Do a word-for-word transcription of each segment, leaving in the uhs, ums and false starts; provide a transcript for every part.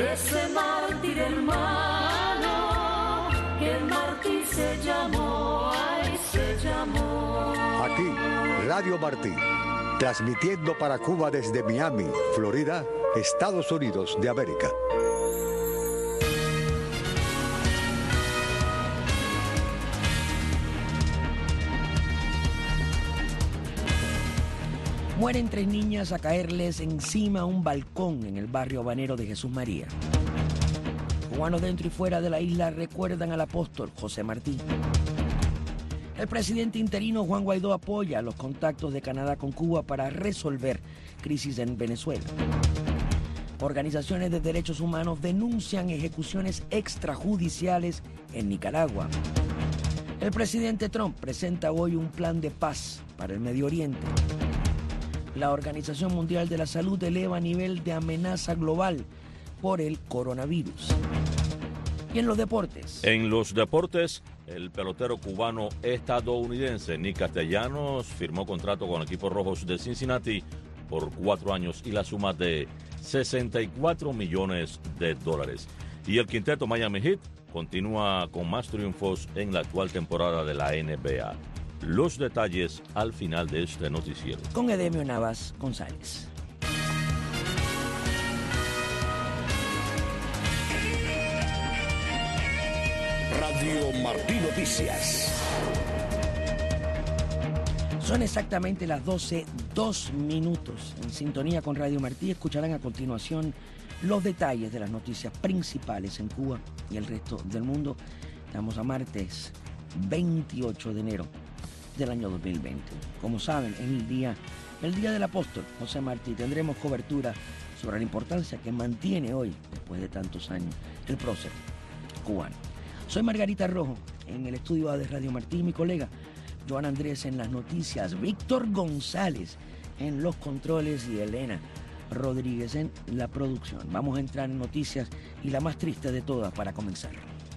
ese mártir hermano, que Martí se llamó, ay, se llamó. Aquí, Radio Martí, transmitiendo para Cuba desde Miami, Florida, Estados Unidos de América. Mueren tres niñas a caerles encima a un balcón en el barrio habanero de Jesús María. Cubanos dentro y fuera de la isla recuerdan al apóstol José Martí. El presidente interino Juan Guaidó apoya los contactos de Canadá con Cuba para resolver crisis en Venezuela. Organizaciones de derechos humanos denuncian ejecuciones extrajudiciales en Nicaragua. El presidente Trump presenta hoy un plan de paz para el Medio Oriente. La Organización Mundial de la Salud eleva nivel de amenaza global por el coronavirus. Y en los deportes. En los deportes, el pelotero cubano estadounidense Nick Castellanos firmó contrato con el equipo Rojos de Cincinnati por cuatro años y la suma de sesenta y cuatro millones de dólares. Y el quinteto Miami Heat continúa con más triunfos en la actual temporada de la N B A. Los detalles al final de este noticiero. Con Edemio Navas González. Radio Martí Noticias. Son exactamente las doce, dos minutos. En sintonía con Radio Martí escucharán a continuación los detalles de las noticias principales en Cuba y el resto del mundo. Estamos a martes veintiocho de enero del año dos mil veinte. Como saben, es el día, el día del apóstol José Martí. Tendremos cobertura sobre la importancia que mantiene hoy, después de tantos años, el prócer cubano. Soy Margarita Rojo, en el estudio A de Radio Martí, y mi colega Joan Andrés en las noticias, Víctor González en los controles y Elena Rodríguez en la producción. Vamos a entrar en noticias y la más triste de todas para comenzar.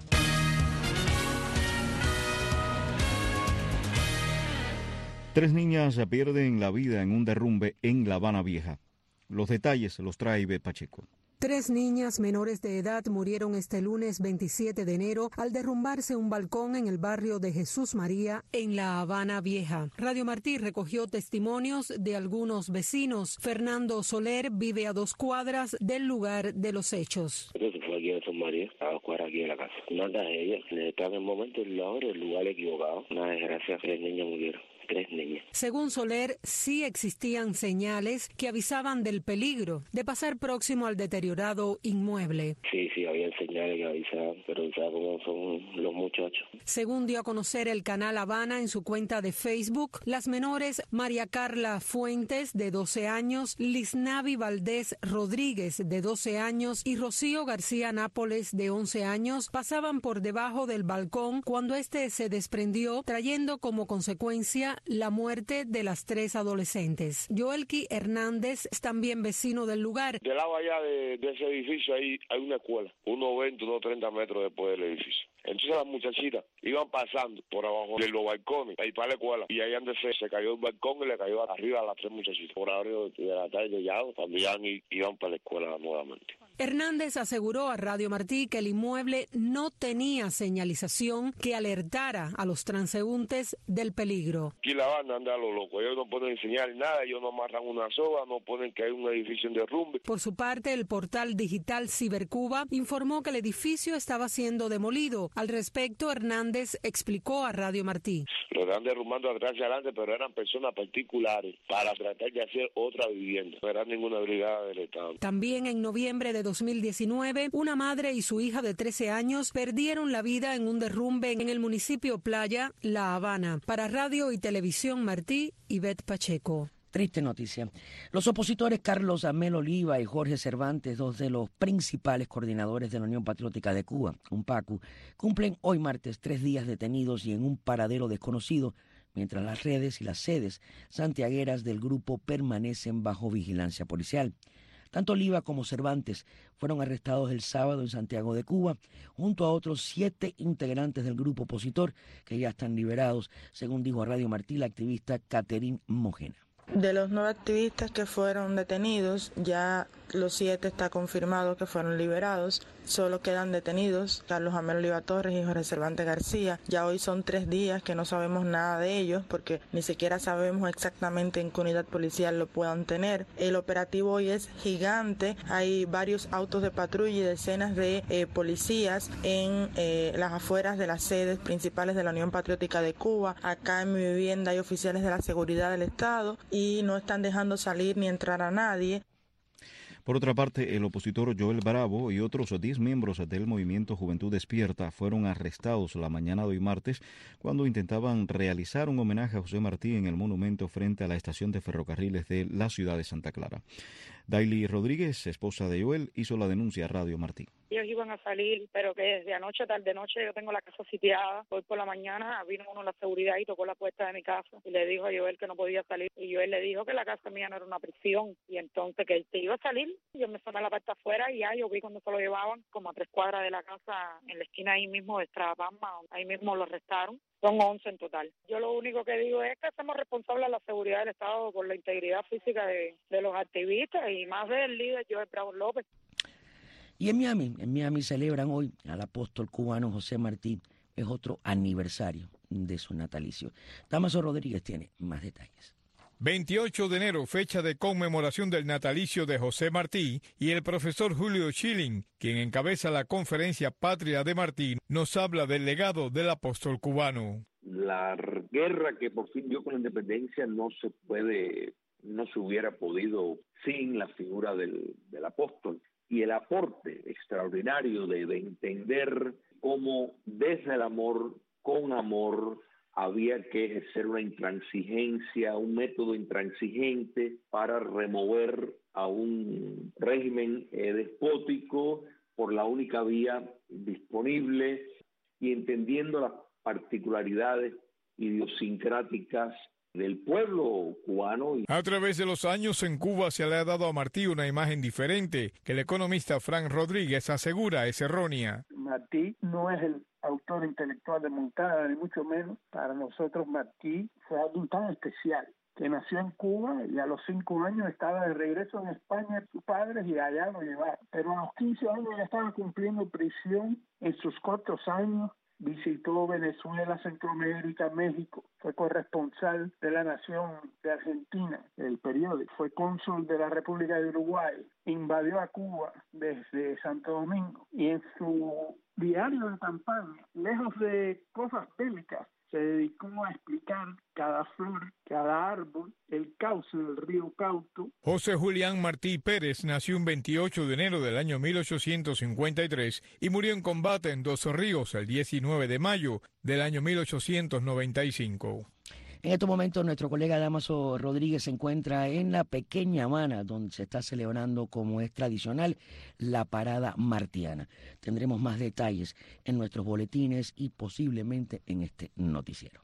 Tres niñas pierden la vida en un derrumbe en La Habana Vieja. Los detalles los trae Ivette Pacheco. Tres niñas menores de edad murieron este lunes veintisiete de enero al derrumbarse un balcón en el barrio de Jesús María en La Habana Vieja. Radio Martí recogió testimonios de algunos vecinos. Fernando Soler vive a dos cuadras del lugar de los hechos. Eso fue aquí en Jesús María, a dos cuadras aquí de la casa. Una tragedia, está en el momento y la hora, el lugar equivocado. Una desgracia, tres niñas murieron. Tres niñas. Según Soler, sí existían señales que avisaban del peligro de pasar próximo al deteriorado inmueble. Sí, sí, había señales que avisaban, pero ¿sabes cómo son los muchachos? Según dio a conocer el canal Habana en su cuenta de Facebook, las menores María Carla Fuentes, de doce años, Lisnavi Valdés Rodríguez, de doce años, y Rocío García Nápoles, de once años, pasaban por debajo del balcón cuando este se desprendió, trayendo como consecuencia la muerte de las tres adolescentes. Joelky Hernández es también vecino del lugar. Del lado allá de, de ese edificio ahí hay una escuela, unos veinte, unos treinta metros después del edificio. Entonces las muchachitas iban pasando por abajo de los balcones ahí para la escuela, y ahí donde se, se cayó el balcón y le cayó arriba a las tres muchachitas. Por ahora de la tarde ya cuando iban, iban para la escuela nuevamente. Hernández aseguró a Radio Martí que el inmueble no tenía señalización que alertara a los transeúntes del peligro. Aquí la banda anda a lo loco, ellos no pueden enseñar nada, ellos no amarran una soga, no ponen que hay un edificio en derrumbe. Por su parte, el portal digital Cibercuba informó que el edificio estaba siendo demolido. Al respecto, Hernández explicó a Radio Martí. Lo están derrumbando atrás y adelante, pero eran personas particulares para tratar de hacer otra vivienda. No era ninguna brigada del Estado. También en noviembre de dos mil diecinueve, una madre y su hija de trece años perdieron la vida en un derrumbe en el municipio Playa, La Habana. Para Radio y Televisión Martí, Ivette Pacheco. Triste noticia. Los opositores Carlos Amel Oliva y Jorge Cervantes, dos de los principales coordinadores de la Unión Patriótica de Cuba, UNPACU, cumplen hoy martes tres días detenidos y en un paradero desconocido, mientras las redes y las sedes santiagueras del grupo permanecen bajo vigilancia policial. Tanto Oliva como Cervantes fueron arrestados el sábado en Santiago de Cuba, junto a otros siete integrantes del grupo opositor que ya están liberados, según dijo a Radio Martí la activista Catherine Mojena. De los nueve activistas que fueron detenidos, ya los siete está confirmado que fueron liberados. Solo quedan detenidos Carlos Amel Oliva Torres y Jorge Cervantes García. Ya hoy son tres días que no sabemos nada de ellos porque ni siquiera sabemos exactamente en qué unidad policial lo puedan tener. El operativo hoy es gigante. Hay varios autos de patrulla y decenas de eh, policías en eh, las afueras de las sedes principales de la Unión Patriótica de Cuba. Acá en mi vivienda hay oficiales de la seguridad del Estado y no están dejando salir ni entrar a nadie. Por otra parte, el opositor Joel Bravo y otros diez miembros del movimiento Juventud Despierta fueron arrestados la mañana de hoy martes cuando intentaban realizar un homenaje a José Martí en el monumento frente a la estación de ferrocarriles de la ciudad de Santa Clara. Daily Rodríguez, esposa de Joel, hizo la denuncia a Radio Martí. Ellos iban a salir, pero que desde anoche, tarde noche, yo tengo la casa sitiada. Hoy por la mañana vino uno de la seguridad y tocó la puerta de mi casa y le dijo a Joel que no podía salir. Y Joel le dijo que la casa mía no era una prisión y entonces que él te iba a salir. Yo me soné la puerta afuera y ya yo vi cuando se lo llevaban como a tres cuadras de la casa, en la esquina ahí mismo de Estrapama, ahí mismo lo arrestaron. Son once en total. Yo lo único que digo es que somos responsables de la seguridad del Estado por la integridad física de, de los activistas y más del líder Joel Bravo López. Y en Miami, en Miami celebran hoy al apóstol cubano José Martí. Es otro aniversario de su natalicio. Damaso Rodríguez tiene más detalles. veintiocho de enero, fecha de conmemoración del natalicio de José Martí, y el profesor Julio Schilling, quien encabeza la conferencia Patria de Martí, nos habla del legado del apóstol cubano. La guerra que por fin dio con la independencia no se puede, no se hubiera podido sin la figura del, del apóstol. Y el aporte extraordinario de, de entender cómo desde el amor, con amor, había que ejercer una intransigencia, un método intransigente para remover a un régimen eh, despótico por la única vía disponible y entendiendo las particularidades idiosincráticas del pueblo cubano. A través de los años en Cuba se le ha dado a Martí una imagen diferente que el economista Frank Rodríguez asegura es errónea. Martí no es el autor intelectual de Moncada, ni mucho menos. Para nosotros Martí fue alguien tan especial, que nació en Cuba y a los cinco años estaba de regreso en España, sus padres, y allá lo llevaron. Pero a los quince años ya estaba cumpliendo prisión. En sus cortos años visitó Venezuela, Centroamérica, México, fue corresponsal de La Nación de Argentina, el periódico, fue cónsul de la República de Uruguay, invadió a Cuba desde Santo Domingo y en su diario de campaña, lejos de cosas bélicas, se dedicó a explicar cada flor, cada árbol, el cauce del río Cauto. José Julián Martí Pérez nació un veintiocho de enero del año mil ochocientos cincuenta y tres y murió en combate en Dos Ríos el diecinueve de mayo del año mil ochocientos noventa y cinco. En estos momentos nuestro colega Damaso Rodríguez se encuentra en la pequeña Habana, donde se está celebrando, como es tradicional, la parada martiana. Tendremos más detalles en nuestros boletines y posiblemente en este noticiero.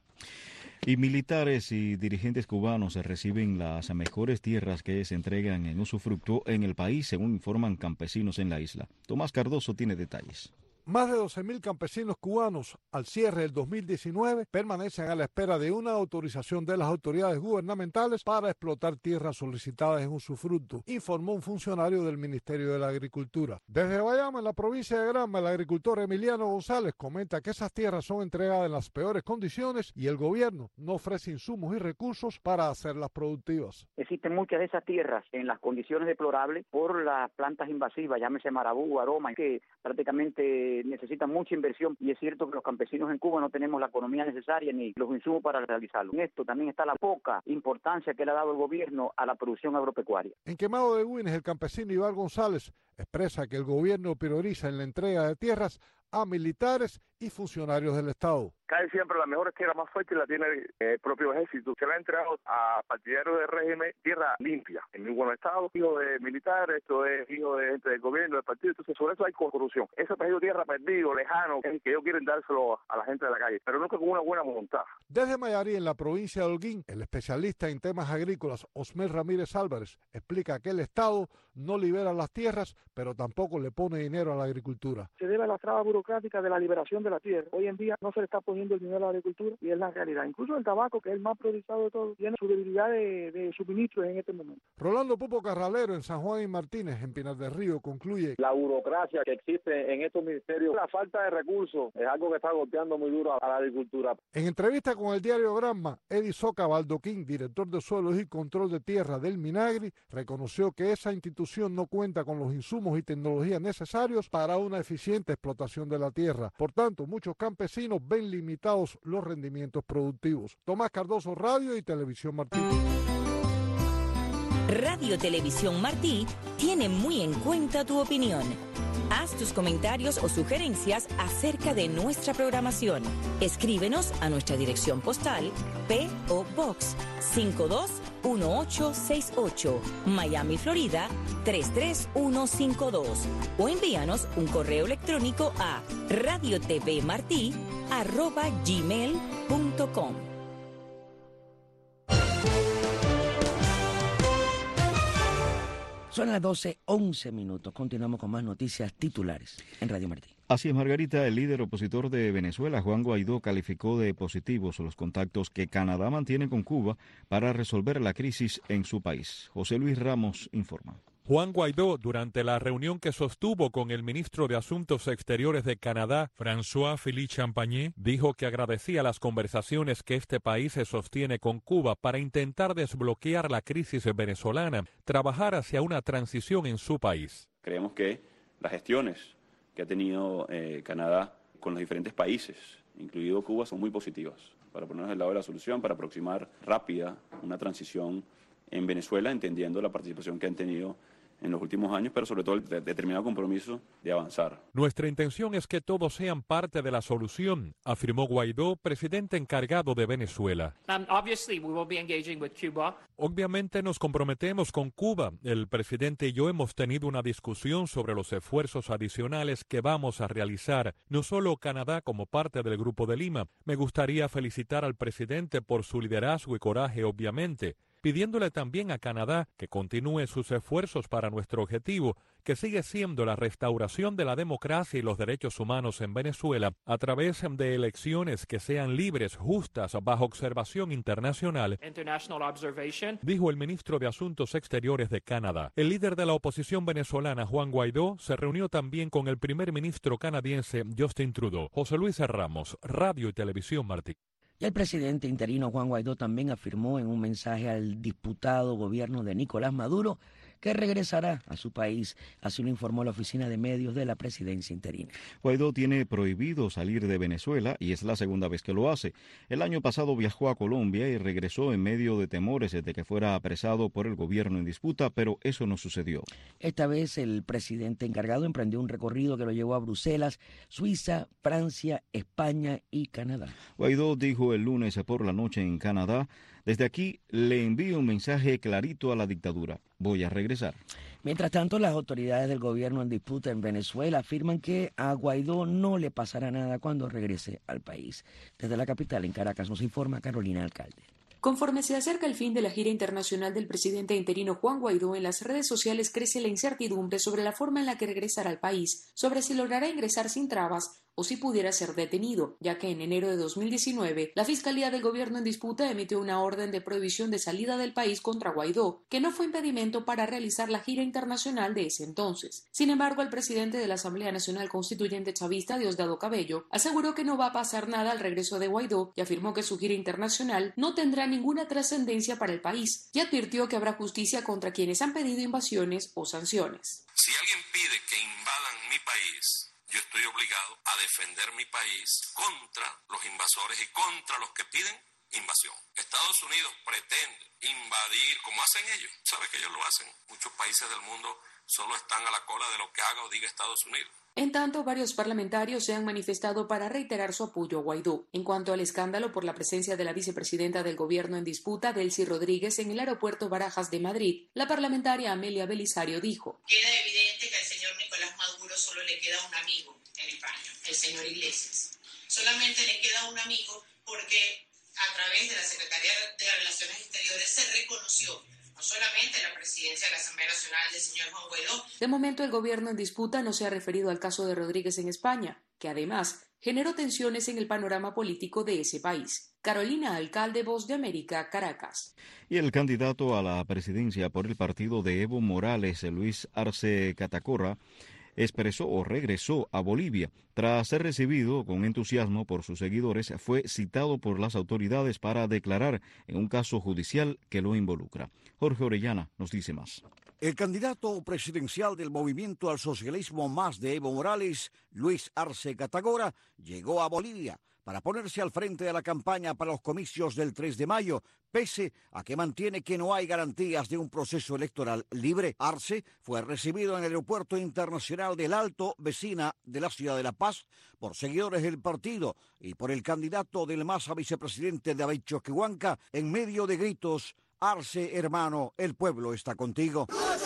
Y militares y dirigentes cubanos reciben las mejores tierras que se entregan en usufructo en el país, según informan campesinos en la isla. Tomás Cardoso tiene detalles. Más de doce mil campesinos cubanos al cierre del dos mil diecinueve permanecen a la espera de una autorización de las autoridades gubernamentales para explotar tierras solicitadas en usufructo, informó un funcionario del Ministerio de la Agricultura. Desde Bayama, en la provincia de Granma, el agricultor Emiliano González comenta que esas tierras son entregadas en las peores condiciones y el gobierno no ofrece insumos y recursos para hacerlas productivas. Existen muchas de esas tierras en las condiciones deplorables por las plantas invasivas, llámese marabú, aroma, que prácticamente necesitan mucha inversión y es cierto que los campesinos en Cuba no tenemos la economía necesaria ni los insumos para realizarlo. En esto también está la poca importancia que le ha dado el gobierno a la producción agropecuaria. En Quemado de Guines, el campesino Iván González expresa que el gobierno prioriza en la entrega de tierras a militares y funcionarios del Estado. Cae siempre la mejor tierra más fuerte la tiene el propio ejército. Se le ha entregado a partidarios del régimen tierra limpia, en muy buen estado, hijo de militares, esto es hijo de gente del gobierno, del partido, entonces sobre eso hay corrupción. Ese pedido de tierra perdido, lejano, que ellos quieren dárselo a la gente de la calle, pero nunca con una buena voluntad. Desde Mayarí, en la provincia de Holguín, el especialista en temas agrícolas Osmel Ramírez Álvarez explica que el Estado no libera las tierras, pero tampoco le pone dinero a la agricultura. Se debe a la traba burocrática de la liberación de de la tierra. Hoy en día no se le está poniendo el dinero a la agricultura y es la realidad. Incluso el tabaco, que es el más priorizado de todos, tiene su debilidad de, de suministros en este momento. Rolando Pupo Carralero en San Juan y Martínez, en Pinar del Río, concluye: la burocracia que existe en estos ministerios, la falta de recursos, es algo que está golpeando muy duro a la agricultura. En entrevista con el diario Granma, Eddie Soca Baldoquín, director de Suelos y Control de Tierra del Minagri, reconoció que esa institución no cuenta con los insumos y tecnologías necesarios para una eficiente explotación de la tierra. Por tanto, muchos campesinos ven limitados los rendimientos productivos. Tomás Cardoso, Radio y Televisión Martí. Radio Televisión Martí tiene muy en cuenta tu opinión. Haz tus comentarios o sugerencias acerca de nuestra programación. Escríbenos a nuestra dirección postal P O Box cinco dos uno ocho seis ocho, Miami, Florida tres tres uno cinco dos, o envíanos un correo electrónico a radiotvmartí arroba gmail punto com. Son las doce, once minutos. Continuamos con más noticias titulares en Radio Martí. Así es, Margarita. El líder opositor de Venezuela, Juan Guaidó, calificó de positivos los contactos que Canadá mantiene con Cuba para resolver la crisis en su país. José Luis Ramos informa. Juan Guaidó, durante la reunión que sostuvo con el ministro de Asuntos Exteriores de Canadá, François-Philippe Champagne, dijo que agradecía las conversaciones que este país se sostiene con Cuba para intentar desbloquear la crisis venezolana, trabajar hacia una transición en su país. Creemos que las gestiones que ha tenido eh, Canadá con los diferentes países, incluido Cuba, son muy positivas para ponernos del lado de la solución, para aproximar rápida una transición en Venezuela, entendiendo la participación que han tenido en los últimos años, pero sobre todo el de- determinado compromiso de avanzar. Nuestra intención es que todos sean parte de la solución, afirmó Guaidó, presidente encargado de Venezuela. Um, obviously, we will be engaging with Cuba. Obviamente nos comprometemos con Cuba. El presidente y yo hemos tenido una discusión sobre los esfuerzos adicionales que vamos a realizar, no solo Canadá como parte del Grupo de Lima. Me gustaría felicitar al presidente por su liderazgo y coraje, obviamente, pidiéndole también a Canadá que continúe sus esfuerzos para nuestro objetivo, que sigue siendo la restauración de la democracia y los derechos humanos en Venezuela a través de elecciones que sean libres, justas, bajo observación internacional, International observation. dijo el ministro de Asuntos Exteriores de Canadá. El líder de la oposición venezolana, Juan Guaidó, se reunió también con el primer ministro canadiense, Justin Trudeau. José Luis Ramos, Radio y Televisión Martí. Y el presidente interino Juan Guaidó también afirmó en un mensaje al diputado gobierno de Nicolás Maduro que regresará a su país, así lo informó la oficina de medios de la presidencia interina. Guaidó tiene prohibido salir de Venezuela y es la segunda vez que lo hace. El año pasado viajó a Colombia y regresó en medio de temores de que fuera apresado por el gobierno en disputa, pero eso no sucedió. Esta vez el presidente encargado emprendió un recorrido que lo llevó a Bruselas, Suiza, Francia, España y Canadá. Guaidó dijo el lunes por la noche en Canadá: desde aquí le envío un mensaje clarito a la dictadura. Voy a regresar. Mientras tanto, las autoridades del gobierno en disputa en Venezuela afirman que a Guaidó no le pasará nada cuando regrese al país. Desde la capital, en Caracas, nos informa Carolina Alcalde. Conforme se acerca el fin de la gira internacional del presidente interino Juan Guaidó, en las redes sociales crece la incertidumbre sobre la forma en la que regresará al país, sobre si logrará ingresar sin trabas o si pudiera ser detenido, ya que en enero de dos mil diecinueve la Fiscalía del Gobierno en disputa emitió una orden de prohibición de salida del país contra Guaidó, que no fue impedimento para realizar la gira internacional de ese entonces. Sin embargo, el presidente de la Asamblea Nacional Constituyente Chavista, Diosdado Cabello, aseguró que no va a pasar nada al regreso de Guaidó y afirmó que su gira internacional no tendrá ninguna trascendencia para el país, y advirtió que habrá justicia contra quienes han pedido invasiones o sanciones. Si alguien pide que invadan mi país, yo estoy obligado a defender mi país contra los invasores y contra los que piden invasión. Estados Unidos pretende invadir, como hacen ellos. ¿Sabe que ellos lo hacen? Muchos países del mundo solo están a la cola de lo que haga o diga Estados Unidos. En tanto, varios parlamentarios se han manifestado para reiterar su apoyo a Guaidó. En cuanto al escándalo por la presencia de la vicepresidenta del gobierno en disputa, Delcy Rodríguez, en el aeropuerto Barajas de Madrid, la parlamentaria Amelia Belisario dijo: queda evidente que al señor Nicolás Maduro solo le queda un amigo en España, el señor Iglesias. Solamente le queda un amigo porque a través de la Secretaría de Relaciones Exteriores se reconoció no solamente la presidencia de la Asamblea Nacional del señor Juan Guaidó. De momento, el gobierno en disputa no se ha referido al caso de Rodríguez en España, que además generó tensiones en el panorama político de ese país. Carolina Alcalde, Voz de América, Caracas. Y el candidato a la presidencia por el partido de Evo Morales, Luis Arce Catacora, expresó o regresó a Bolivia. Tras ser recibido con entusiasmo por sus seguidores, fue citado por las autoridades para declarar en un caso judicial que lo involucra. Jorge Orellana nos dice más. El candidato presidencial del Movimiento al Socialismo Más de Evo Morales, Luis Arce Catacora, llegó a Bolivia para ponerse al frente de la campaña para los comicios del tres de mayo, pese a que mantiene que no hay garantías de un proceso electoral libre. Arce fue recibido en el Aeropuerto Internacional del Alto, vecina de la ciudad de La Paz, por seguidores del partido y por el candidato del MAS a vicepresidente David Choquehuanca, en medio de gritos: Arce, hermano, el pueblo está contigo.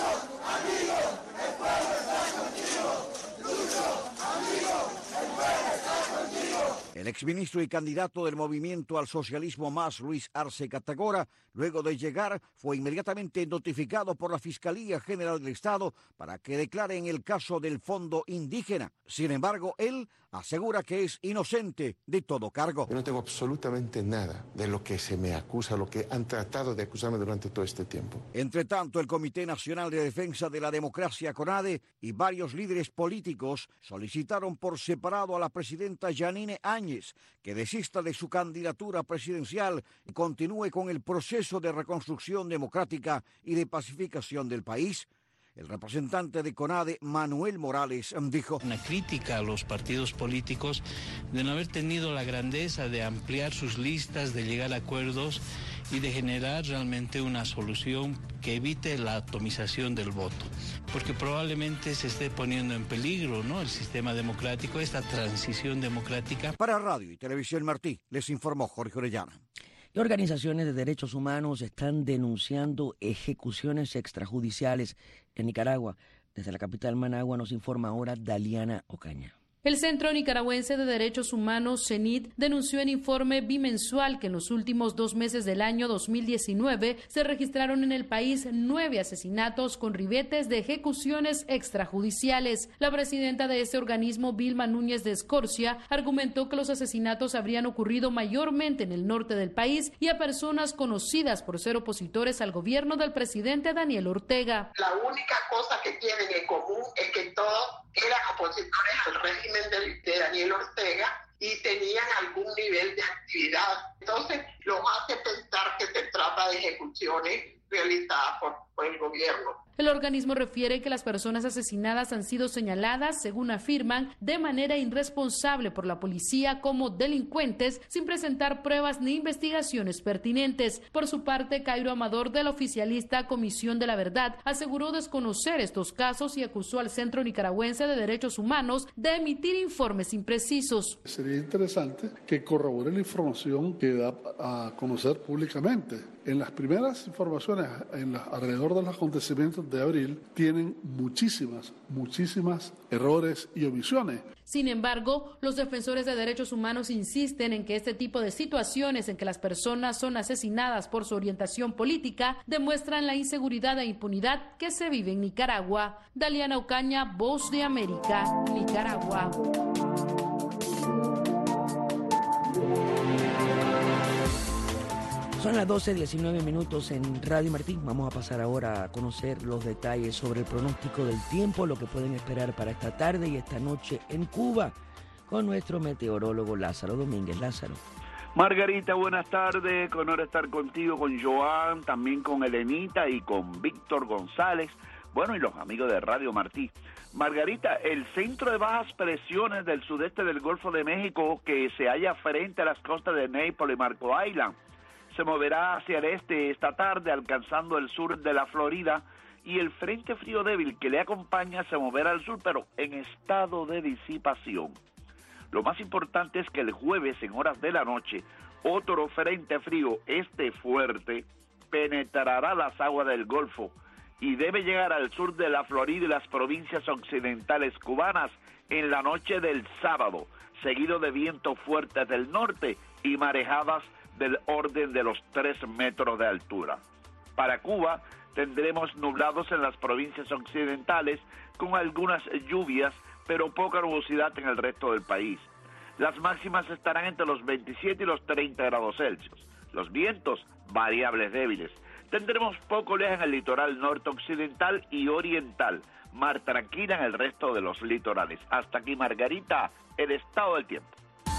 El exministro y candidato del Movimiento al Socialismo Más, Luis Arce Catacora, luego de llegar, fue inmediatamente notificado por la Fiscalía General del Estado para que declare en el caso del Fondo Indígena. Sin embargo, él asegura que es inocente de todo cargo. Yo no tengo absolutamente nada de lo que se me acusa, lo que han tratado de acusarme durante todo este tiempo. Entre tanto, el Comité Nacional de Defensa de la Democracia, CONADE, y varios líderes políticos solicitaron por separado a la presidenta Yanine Áñez que desista de su candidatura presidencial y continúe con el proceso de reconstrucción democrática y de pacificación del país. El representante de CONADE, Manuel Morales, dijo: Una crítica a los partidos políticos de no haber tenido la grandeza de ampliar sus listas, de llegar a acuerdos y de generar realmente una solución que evite la atomización del voto, porque probablemente se esté poniendo en peligro, ¿no?, el sistema democrático, esta transición democrática. Para Radio y Televisión Martí, les informó Jorge Orellana. Y organizaciones de derechos humanos están denunciando ejecuciones extrajudiciales en Nicaragua. Desde la capital Managua nos informa ahora Daliana Ocaña. El Centro Nicaragüense de Derechos Humanos, CENID, denunció en informe bimensual que en los últimos dos meses del año dos mil diecinueve se registraron en el país nueve asesinatos con ribetes de ejecuciones extrajudiciales. La presidenta de este organismo, Vilma Núñez de Escorcia, argumentó que los asesinatos habrían ocurrido mayormente en el norte del país y a personas conocidas por ser opositores al gobierno del presidente Daniel Ortega. La única cosa que tienen en común es que todos eran opositores al régimen de, de Daniel Ortega y tenían algún nivel de actividad. Entonces, lo hace pensar que se trata de ejecuciones realizadas por, por el gobierno. El organismo refiere que las personas asesinadas han sido señaladas, según afirman, de manera irresponsable por la policía como delincuentes, sin presentar pruebas ni investigaciones pertinentes. Por su parte, Cairo Amador, de la oficialista Comisión de la Verdad, aseguró desconocer estos casos y acusó al Centro Nicaragüense de Derechos Humanos de emitir informes imprecisos. Sería interesante que corrobore la información que da a conocer públicamente. En las primeras informaciones, en la, alrededor de los acontecimientos de abril, tienen muchísimas, muchísimas errores y omisiones. Sin embargo, los defensores de derechos humanos insisten en que este tipo de situaciones en que las personas son asesinadas por su orientación política demuestran la inseguridad e impunidad que se vive en Nicaragua. Daliana Ocaña, Voz de América, Nicaragua. Son las doce diecinueve minutos en Radio Martín. Vamos a pasar ahora a conocer los detalles sobre el pronóstico del tiempo, lo que pueden esperar para esta tarde y esta noche en Cuba, con nuestro meteorólogo Lázaro Domínguez. Lázaro. Margarita, buenas tardes. Con honor estar contigo, con Joan, también con Elenita y con Víctor González. Bueno, y los amigos de Radio Martí. Margarita, el centro de bajas presiones del sudeste del Golfo de México, que se halla frente a las costas de Naples y Marco Island, se moverá hacia el este esta tarde, alcanzando el sur de la Florida, y el frente frío débil que le acompaña se moverá al sur, pero en estado de disipación. Lo más importante es que el jueves, en horas de la noche, otro frente frío, este fuerte, penetrará las aguas del Golfo y debe llegar al sur de la Florida y las provincias occidentales cubanas en la noche del sábado, seguido de vientos fuertes del norte y marejadas del orden de los tres metros de altura. Para Cuba tendremos nublados en las provincias occidentales con algunas lluvias, pero poca nubosidad en el resto del país. Las máximas estarán entre los veintisiete y los treinta grados Celsius. Los vientos, variables débiles. Tendremos poco oleaje en el litoral norte occidental y oriental. Mar tranquila en el resto de los litorales. Hasta aquí, Margarita, el estado del tiempo.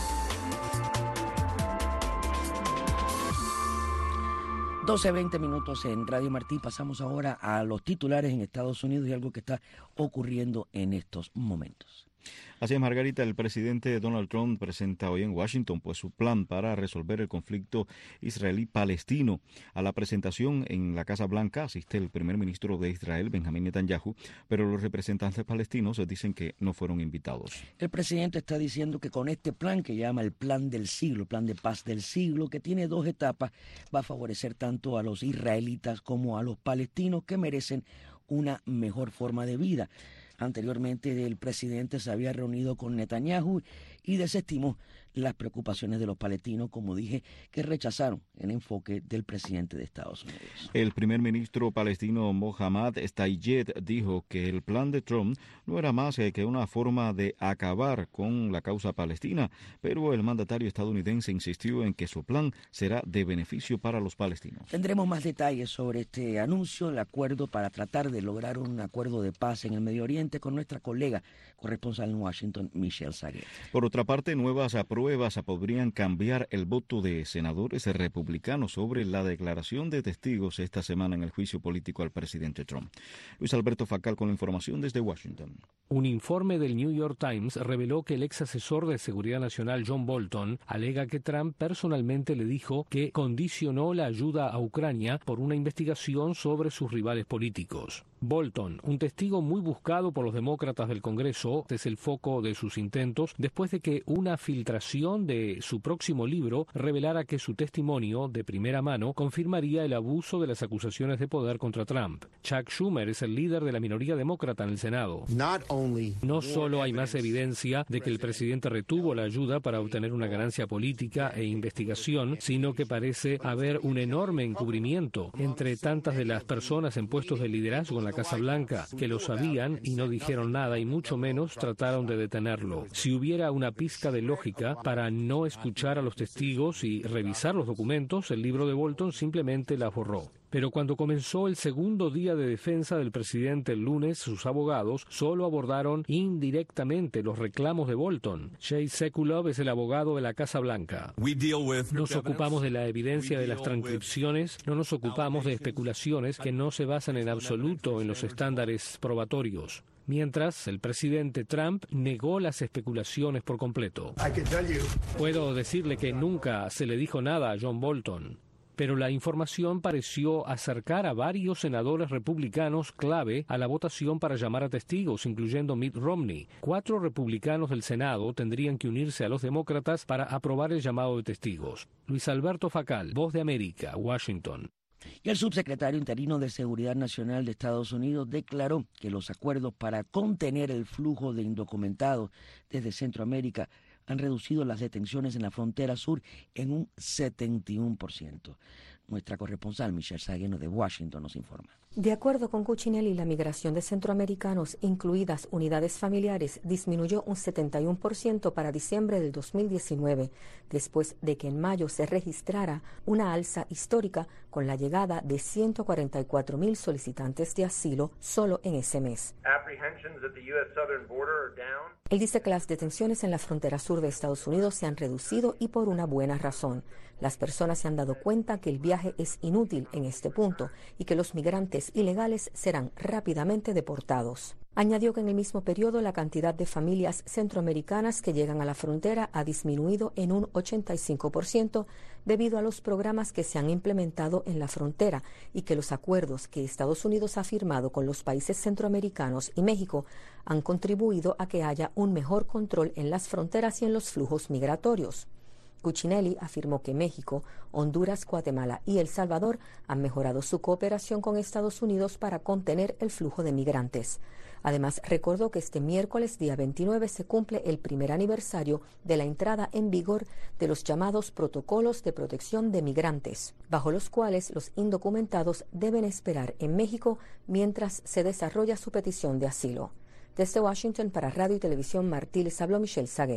doce veinte minutos en Radio Martí. Pasamos ahora a los titulares en Estados Unidos y algo que está ocurriendo en estos momentos. Así es, Margarita, el presidente Donald Trump presenta hoy en Washington pues su plan para resolver el conflicto israelí-palestino. A la presentación en la Casa Blanca asiste el primer ministro de Israel, Benjamín Netanyahu, pero los representantes palestinos dicen que no fueron invitados. El presidente está diciendo que con este plan, que llama el plan del siglo, plan de paz del siglo, que tiene dos etapas, va a favorecer tanto a los israelitas como a los palestinos que merecen una mejor forma de vida. Anteriormente el presidente se había reunido con Netanyahu y desestimó las preocupaciones de los palestinos, como dije, que rechazaron el enfoque del presidente de Estados Unidos. El primer ministro palestino Mohammad Stayed dijo que el plan de Trump no era más que una forma de acabar con la causa palestina, pero el mandatario estadounidense insistió en que su plan será de beneficio para los palestinos. Tendremos más detalles sobre este anuncio, el acuerdo para tratar de lograr un acuerdo de paz en el Medio Oriente con nuestra colega corresponsal en Washington, Michelle Saguet. Por otra parte, nuevas pruebas podrían cambiar el voto de senadores republicanos sobre la declaración de testigos esta semana en el juicio político al presidente Trump. Luis Alberto Facal con la información desde Washington. Un informe del New York Times reveló que el ex asesor de Seguridad Nacional John Bolton alega que Trump personalmente le dijo que condicionó la ayuda a Ucrania por una investigación sobre sus rivales políticos. Bolton, un testigo muy buscado por los demócratas del Congreso, es el foco de sus intentos después de que una filtración de su próximo libro revelara que su testimonio de primera mano confirmaría el abuso de las acusaciones de poder contra Trump. Chuck Schumer es el líder de la minoría demócrata en el Senado. No solo hay más evidencia de que el presidente retuvo la ayuda para obtener una ganancia política e investigación, sino que parece haber un enorme encubrimiento entre tantas de las personas en puestos de liderazgo en la Casa Blanca que lo sabían y no dijeron nada y mucho menos trataron de detenerlo. Si hubiera una pizca de lógica para no escuchar a los testigos y revisar los documentos, el libro de Bolton simplemente la borró. Pero cuando comenzó el segundo día de defensa del presidente el lunes, sus abogados solo abordaron indirectamente los reclamos de Bolton. Jay Sekulow es el abogado de la Casa Blanca. Nos ocupamos de la evidencia de las transcripciones, no nos ocupamos de especulaciones que no se basan en absoluto en los estándares probatorios. Mientras, el presidente Trump negó las especulaciones por completo. Puedo decirle que nunca se le dijo nada a John Bolton. Pero la información pareció acercar a varios senadores republicanos clave a la votación para llamar a testigos, incluyendo Mitt Romney. Cuatro republicanos del Senado tendrían que unirse a los demócratas para aprobar el llamado de testigos. Luis Alberto Facal, Voz de América, Washington. Y el subsecretario interino de Seguridad Nacional de Estados Unidos declaró que los acuerdos para contener el flujo de indocumentados desde Centroamérica han reducido las detenciones en la frontera sur en un setenta y uno por ciento. Nuestra corresponsal Michelle Sagueno de Washington nos informa. De acuerdo con Cuccinelli, la migración de centroamericanos, incluidas unidades familiares, disminuyó un setenta y uno por ciento para diciembre del dos mil diecinueve, después de que en mayo se registrara una alza histórica con la llegada de ciento cuarenta y cuatro mil solicitantes de asilo solo en ese mes. Él dice que las detenciones en la frontera sur de Estados Unidos se han reducido y por una buena razón. Las personas se han dado cuenta que el viaje es inútil en este punto y que los migrantes ilegales serán rápidamente deportados. Añadió que en el mismo periodo la cantidad de familias centroamericanas que llegan a la frontera ha disminuido en un ochenta y cinco por ciento debido a los programas que se han implementado en la frontera y que los acuerdos que Estados Unidos ha firmado con los países centroamericanos y México han contribuido a que haya un mejor control en las fronteras y en los flujos migratorios. Cuccinelli afirmó que México, Honduras, Guatemala y El Salvador han mejorado su cooperación con Estados Unidos para contener el flujo de migrantes. Además, recordó que este miércoles, día veintinueve, se cumple el primer aniversario de la entrada en vigor de los llamados protocolos de protección de migrantes, bajo los cuales los indocumentados deben esperar en México mientras se desarrolla su petición de asilo. Desde Washington para Radio y Televisión Martí les habló Michelle Sagué.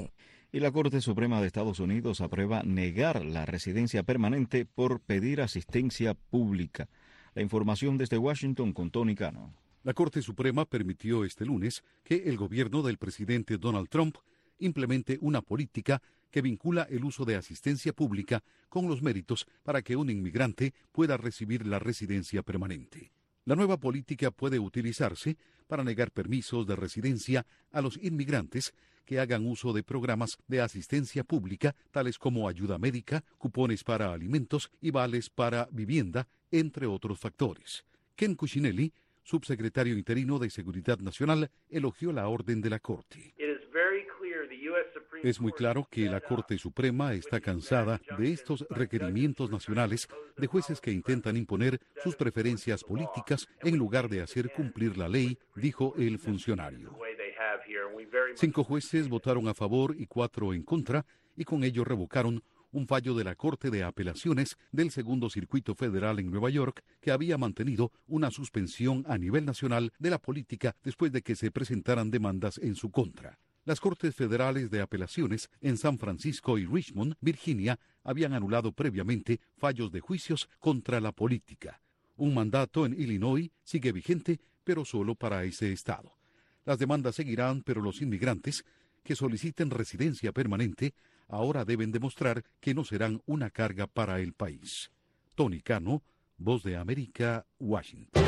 Y la Corte Suprema de Estados Unidos aprueba negar la residencia permanente por pedir asistencia pública. La información desde Washington con Tony Cano. La Corte Suprema permitió este lunes que el gobierno del presidente Donald Trump implemente una política que vincula el uso de asistencia pública con los méritos para que un inmigrante pueda recibir la residencia permanente. La nueva política puede utilizarse para negar permisos de residencia a los inmigrantes que hagan uso de programas de asistencia pública, tales como ayuda médica, cupones para alimentos y vales para vivienda, entre otros factores. Ken Cuccinelli, subsecretario interino de Seguridad Nacional, elogió la orden de la Corte. Es muy claro que la Corte Suprema está cansada de estos requerimientos nacionales de jueces que intentan imponer sus preferencias políticas en lugar de hacer cumplir la ley, dijo el funcionario. Cinco jueces votaron a favor y cuatro en contra, y con ello revocaron un fallo de la Corte de Apelaciones del Segundo Circuito Federal en Nueva York, que había mantenido una suspensión a nivel nacional de la política después de que se presentaran demandas en su contra. Las Cortes Federales de Apelaciones en San Francisco y Richmond, Virginia, habían anulado previamente fallos de juicios contra la política. Un mandato en Illinois sigue vigente, pero solo para ese estado. Las demandas seguirán, pero los inmigrantes que soliciten residencia permanente ahora deben demostrar que no serán una carga para el país. Tony Cano, Voz de América, Washington.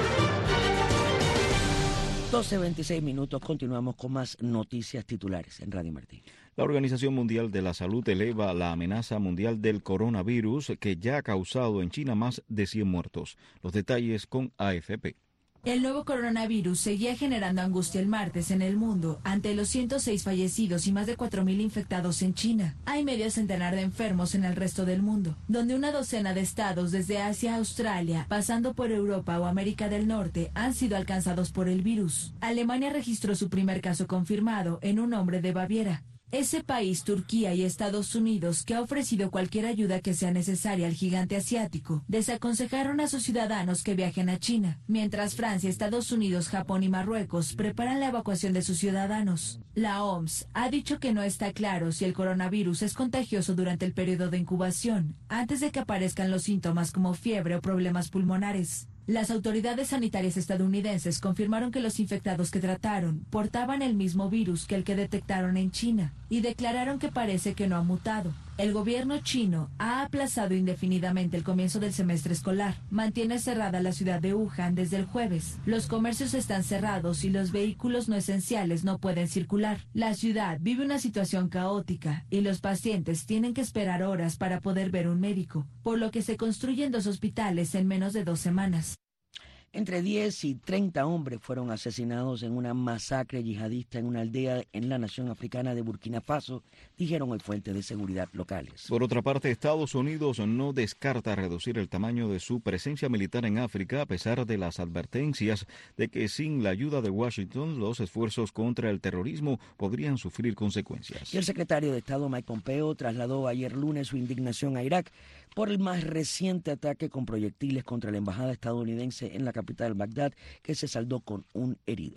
doce veintiséis minutos, continuamos con más noticias titulares en Radio Martí. La Organización Mundial de la Salud eleva la amenaza mundial del coronavirus que ya ha causado en China más de cien muertos. Los detalles con A F P. El nuevo coronavirus seguía generando angustia el martes en el mundo ante los ciento seis fallecidos y más de cuatro mil infectados en China. Hay medio centenar de enfermos en el resto del mundo, donde una docena de estados desde Asia a Australia, pasando por Europa o América del Norte, han sido alcanzados por el virus. Alemania registró su primer caso confirmado en un hombre de Baviera. Ese país, Turquía y Estados Unidos, que ha ofrecido cualquier ayuda que sea necesaria al gigante asiático, desaconsejaron a sus ciudadanos que viajen a China, mientras Francia, Estados Unidos, Japón y Marruecos preparan la evacuación de sus ciudadanos. La O M S ha dicho que no está claro si el coronavirus es contagioso durante el periodo de incubación, antes de que aparezcan los síntomas como fiebre o problemas pulmonares. Las autoridades sanitarias estadounidenses confirmaron que los infectados que trataron portaban el mismo virus que el que detectaron en China y declararon que parece que no ha mutado. El gobierno chino ha aplazado indefinidamente el comienzo del semestre escolar. Mantiene cerrada la ciudad de Wuhan desde el jueves. Los comercios están cerrados y los vehículos no esenciales no pueden circular. La ciudad vive una situación caótica y los pacientes tienen que esperar horas para poder ver un médico, por lo que se construyen dos hospitales en menos de dos semanas. Entre diez y treinta hombres fueron asesinados en una masacre yihadista en una aldea en la nación africana de Burkina Faso, dijeron hoy fuentes de seguridad locales. Por otra parte, Estados Unidos no descarta reducir el tamaño de su presencia militar en África a pesar de las advertencias de que sin la ayuda de Washington los esfuerzos contra el terrorismo podrían sufrir consecuencias. Y el secretario de Estado Mike Pompeo trasladó ayer lunes su indignación a Irak por el más reciente ataque con proyectiles contra la embajada estadounidense en la capital Bagdad, que se saldó con un herido.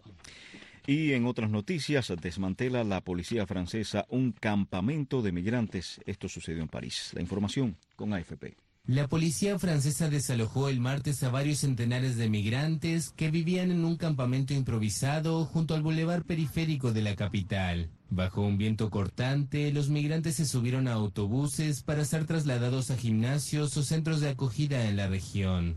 Y en otras noticias, desmantela la policía francesa un campamento de migrantes. Esto sucedió en París. La información con A F P. La policía francesa desalojó el martes a varios centenares de migrantes que vivían en un campamento improvisado junto al bulevar periférico de la capital. Bajo un viento cortante, los migrantes se subieron a autobuses para ser trasladados a gimnasios o centros de acogida en la región.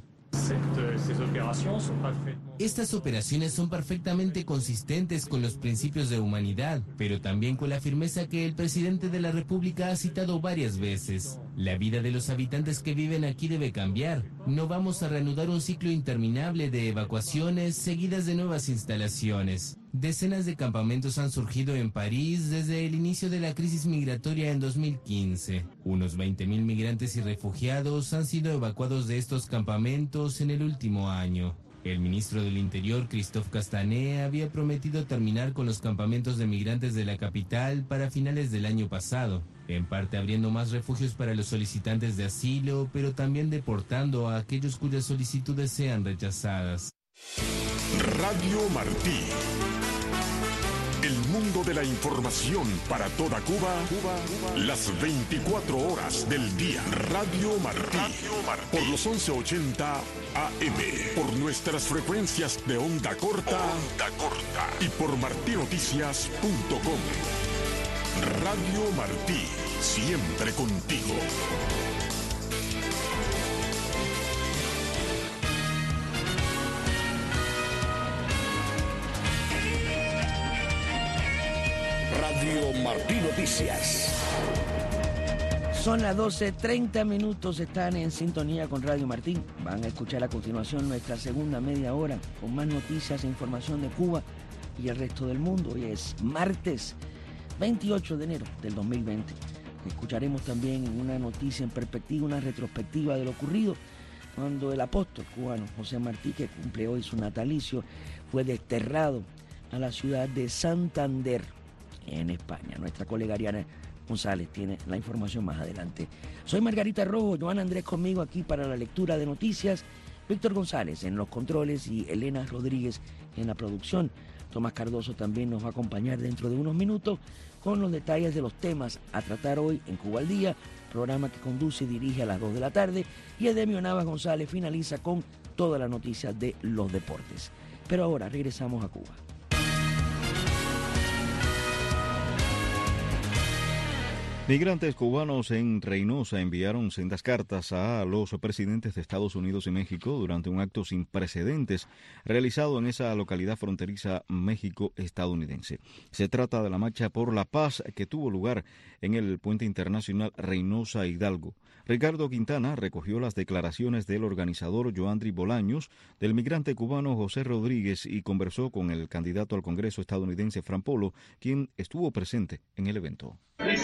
Estas operaciones son perfectamente consistentes con los principios de humanidad, pero también con la firmeza que el presidente de la República ha citado varias veces. La vida de los habitantes que viven aquí debe cambiar. No vamos a reanudar un ciclo interminable de evacuaciones seguidas de nuevas instalaciones. Decenas de campamentos han surgido en París desde el inicio de la crisis migratoria en dos mil quince. Unos veinte mil migrantes y refugiados han sido evacuados de estos campamentos en el último año. El ministro del Interior, Christophe Castanet, había prometido terminar con los campamentos de migrantes de la capital para finales del año pasado, en parte abriendo más refugios para los solicitantes de asilo, pero también deportando a aquellos cuyas solicitudes sean rechazadas. Radio Martí. El mundo de la información para toda Cuba, Cuba, Cuba. Las veinticuatro horas del día. Radio Martí. Radio Martí. Por los once ochenta A M. Por nuestras frecuencias de onda corta. Onda corta. Y por martinoticias punto com. Radio Martí. Siempre contigo. Radio Martí Noticias. Son las doce treinta minutos, están en sintonía con Radio Martí. Van a escuchar a continuación nuestra segunda media hora con más noticias e información de Cuba y el resto del mundo. Hoy es martes veintiocho de enero del dos mil veinte. Escucharemos también una noticia en perspectiva, una retrospectiva de lo ocurrido cuando el apóstol cubano José Martí, que cumple hoy su natalicio, fue desterrado a la ciudad de Santander, en España. Nuestra colega Ariana González tiene la información más adelante. Soy Margarita Rojo, Joan Andrés conmigo aquí para la lectura de noticias, Víctor González en los controles y Elena Rodríguez en la producción. Tomás Cardoso también nos va a acompañar dentro de unos minutos con los detalles de los temas a tratar hoy en Cuba al Día, programa que conduce y dirige a las dos de la tarde, y Edemio Navas González finaliza con todas las noticias de los deportes. Pero ahora regresamos a Cuba. Migrantes cubanos en Reynosa enviaron sendas cartas a los presidentes de Estados Unidos y México durante un acto sin precedentes realizado en esa localidad fronteriza México-estadounidense. Se trata de la marcha por la paz que tuvo lugar en el puente internacional Reynosa-Hidalgo. Ricardo Quintana recogió las declaraciones del organizador Joandri Bolaños, del migrante cubano José Rodríguez y conversó con el candidato al Congreso estadounidense Fran Polo, quien estuvo presente en el evento.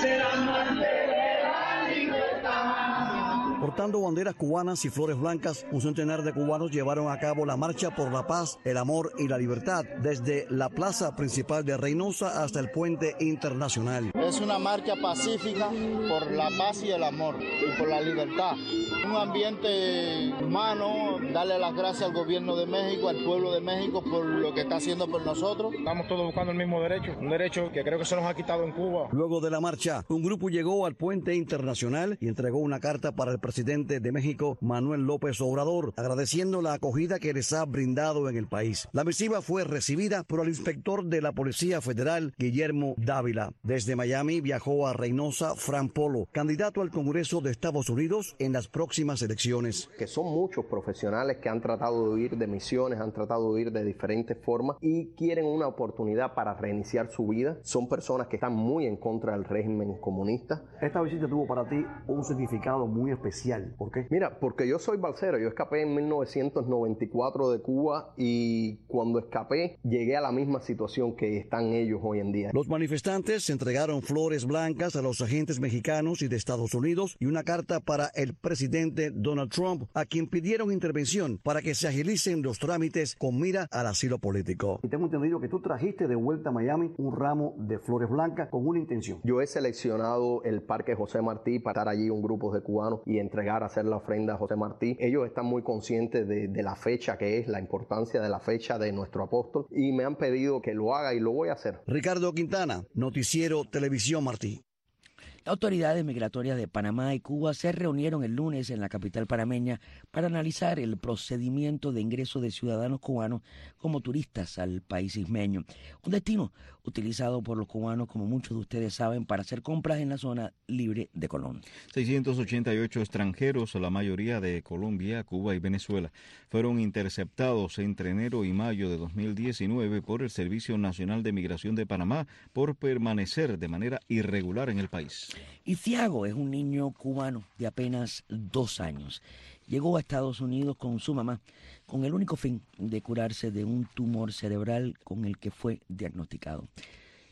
Portando banderas cubanas y flores blancas, un centenar de cubanos llevaron a cabo la marcha por la paz, el amor y la libertad, desde la plaza principal de Reynosa hasta el puente internacional. Es una marcha pacífica por la paz y el amor y por la libertad. Un ambiente humano, darle las gracias al gobierno de México, al pueblo de México por lo que está haciendo por nosotros. Estamos todos buscando el mismo derecho, un derecho que creo que se nos ha quitado en Cuba. Luego de la marcha, un grupo llegó al puente internacional y entregó una carta para el presidente de México, Manuel López Obrador, agradeciendo la acogida que les ha brindado en el país. La misiva fue recibida por el inspector de la Policía Federal, Guillermo Dávila. Desde Miami viajó a Reynosa Fran Polo, candidato al Congreso de Estados Unidos en las próximas elecciones. Que son muchos profesionales que han tratado de huir de misiones, han tratado de huir de diferentes formas y quieren una oportunidad para reiniciar su vida. Son personas que están muy en contra del régimen comunista. Esta visita tuvo para ti un significado muy especial. ¿Por qué? Mira, porque yo soy balsero, yo escapé en mil novecientos noventa y cuatro de Cuba y cuando escapé llegué a la misma situación que están ellos hoy en día. Los manifestantes entregaron flores blancas a los agentes mexicanos y de Estados Unidos y una carta para el presidente Donald Trump, a quien pidieron intervención para que se agilicen los trámites con mira al asilo político. Y tengo entendido que tú trajiste de vuelta a Miami un ramo de flores blancas con una intención. Yo he seleccionado el Parque José Martí para estar allí un grupo de cubanos y entregar, hacer la ofrenda a José Martí. Ellos están muy conscientes de, de la fecha que es, la importancia de la fecha de nuestro apóstol y me han pedido que lo haga y lo voy a hacer. Ricardo Quintana, Noticiero Televisión Martí. Las autoridades migratorias de Panamá y Cuba se reunieron el lunes en la capital panameña para analizar el procedimiento de ingreso de ciudadanos cubanos como turistas al país ismeño, un destino utilizado por los cubanos, como muchos de ustedes saben, para hacer compras en la zona libre de Colón. seiscientos ochenta y ocho extranjeros, la mayoría de Colombia, Cuba y Venezuela, fueron interceptados entre enero y mayo de dos mil diecinueve por el Servicio Nacional de Migración de Panamá por permanecer de manera irregular en el país. Itziago es un niño cubano de apenas dos años. Llegó a Estados Unidos con su mamá con el único fin de curarse de un tumor cerebral con el que fue diagnosticado.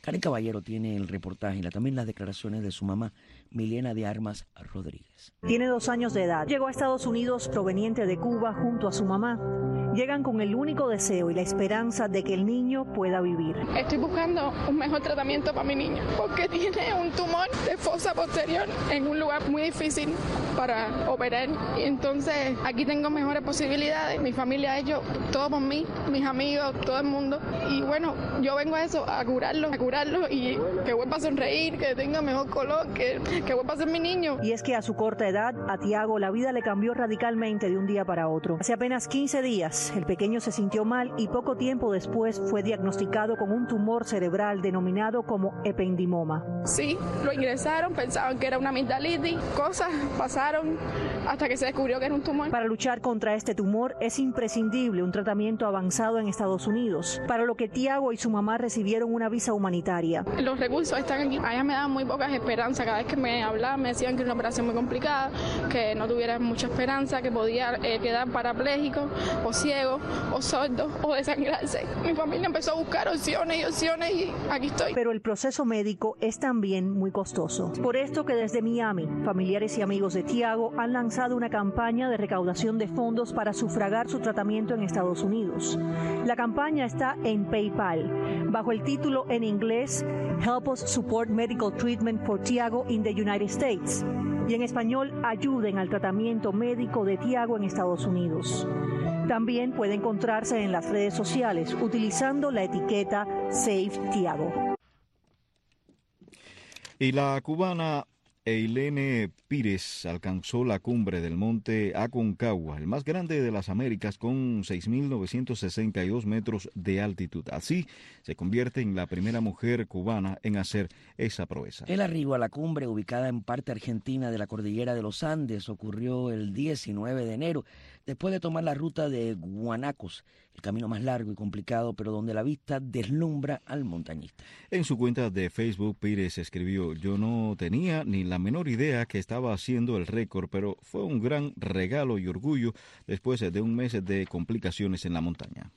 Karen Caballero tiene el reportaje y también las declaraciones de su mamá, Milena de Armas Rodríguez. Tiene dos años de edad. Llegó a Estados Unidos proveniente de Cuba junto a su mamá. Llegan con el único deseo y la esperanza de que el niño pueda vivir. Estoy buscando un mejor tratamiento para mi niño porque tiene un tumor de fosa posterior en un lugar muy difícil para operar. Y entonces aquí tengo mejores posibilidades. Mi familia ha hecho todo por mí, mis amigos, todo el mundo. Y bueno, yo vengo a eso, a curarlo, a curarlo y que vuelva a sonreír, que tenga mejor color, que, que vuelva a ser mi niño. Y es que a su corta edad, a Tiago, la vida le cambió radicalmente de un día para otro. Hace apenas quince días, el pequeño se sintió mal y poco tiempo después fue diagnosticado con un tumor cerebral denominado como ependimoma. Sí, lo ingresaron, pensaban que era una amigdalitis, cosas pasaron hasta que se descubrió que era un tumor. Para luchar contra este tumor es imprescindible un tratamiento avanzado en Estados Unidos, para lo que Tiago y su mamá recibieron una visa humanitaria. Los recursos están aquí. Allá me daban muy pocas esperanzas. Cada vez que me hablaban me decían que era una operación muy complicada, que no tuviera mucha esperanza, que podía eh, quedar parapléjico o ciego o sordo o desangrarse. Mi familia empezó a buscar opciones y opciones y aquí estoy. Pero el proceso médico es también muy costoso. Por esto que desde Miami, familiares y amigos de Tiago han lanzado una campaña de recaudación de fondos para sufragar su tratamiento en Estados Unidos. La campaña está en PayPal, bajo el título en inglés Help Us Support Medical Treatment for Tiago in the United States. Y en español, ayuden al tratamiento médico de Tiago en Estados Unidos. También puede encontrarse en las redes sociales utilizando la etiqueta Save Tiago. Y la cubana Eilene Pires alcanzó la cumbre del monte Aconcagua, el más grande de las Américas, con seis mil novecientos sesenta y dos metros de altitud. Así se convierte en la primera mujer cubana en hacer esa proeza. El arribo a la cumbre, ubicada en parte argentina de la cordillera de los Andes, ocurrió el diecinueve de enero, después de tomar la ruta de Guanacos, el camino más largo y complicado, pero donde la vista deslumbra al montañista. En su cuenta de Facebook, Pires escribió: yo no tenía ni la menor idea que estaba haciendo el récord, pero fue un gran regalo y orgullo después de un mes de complicaciones en la montaña.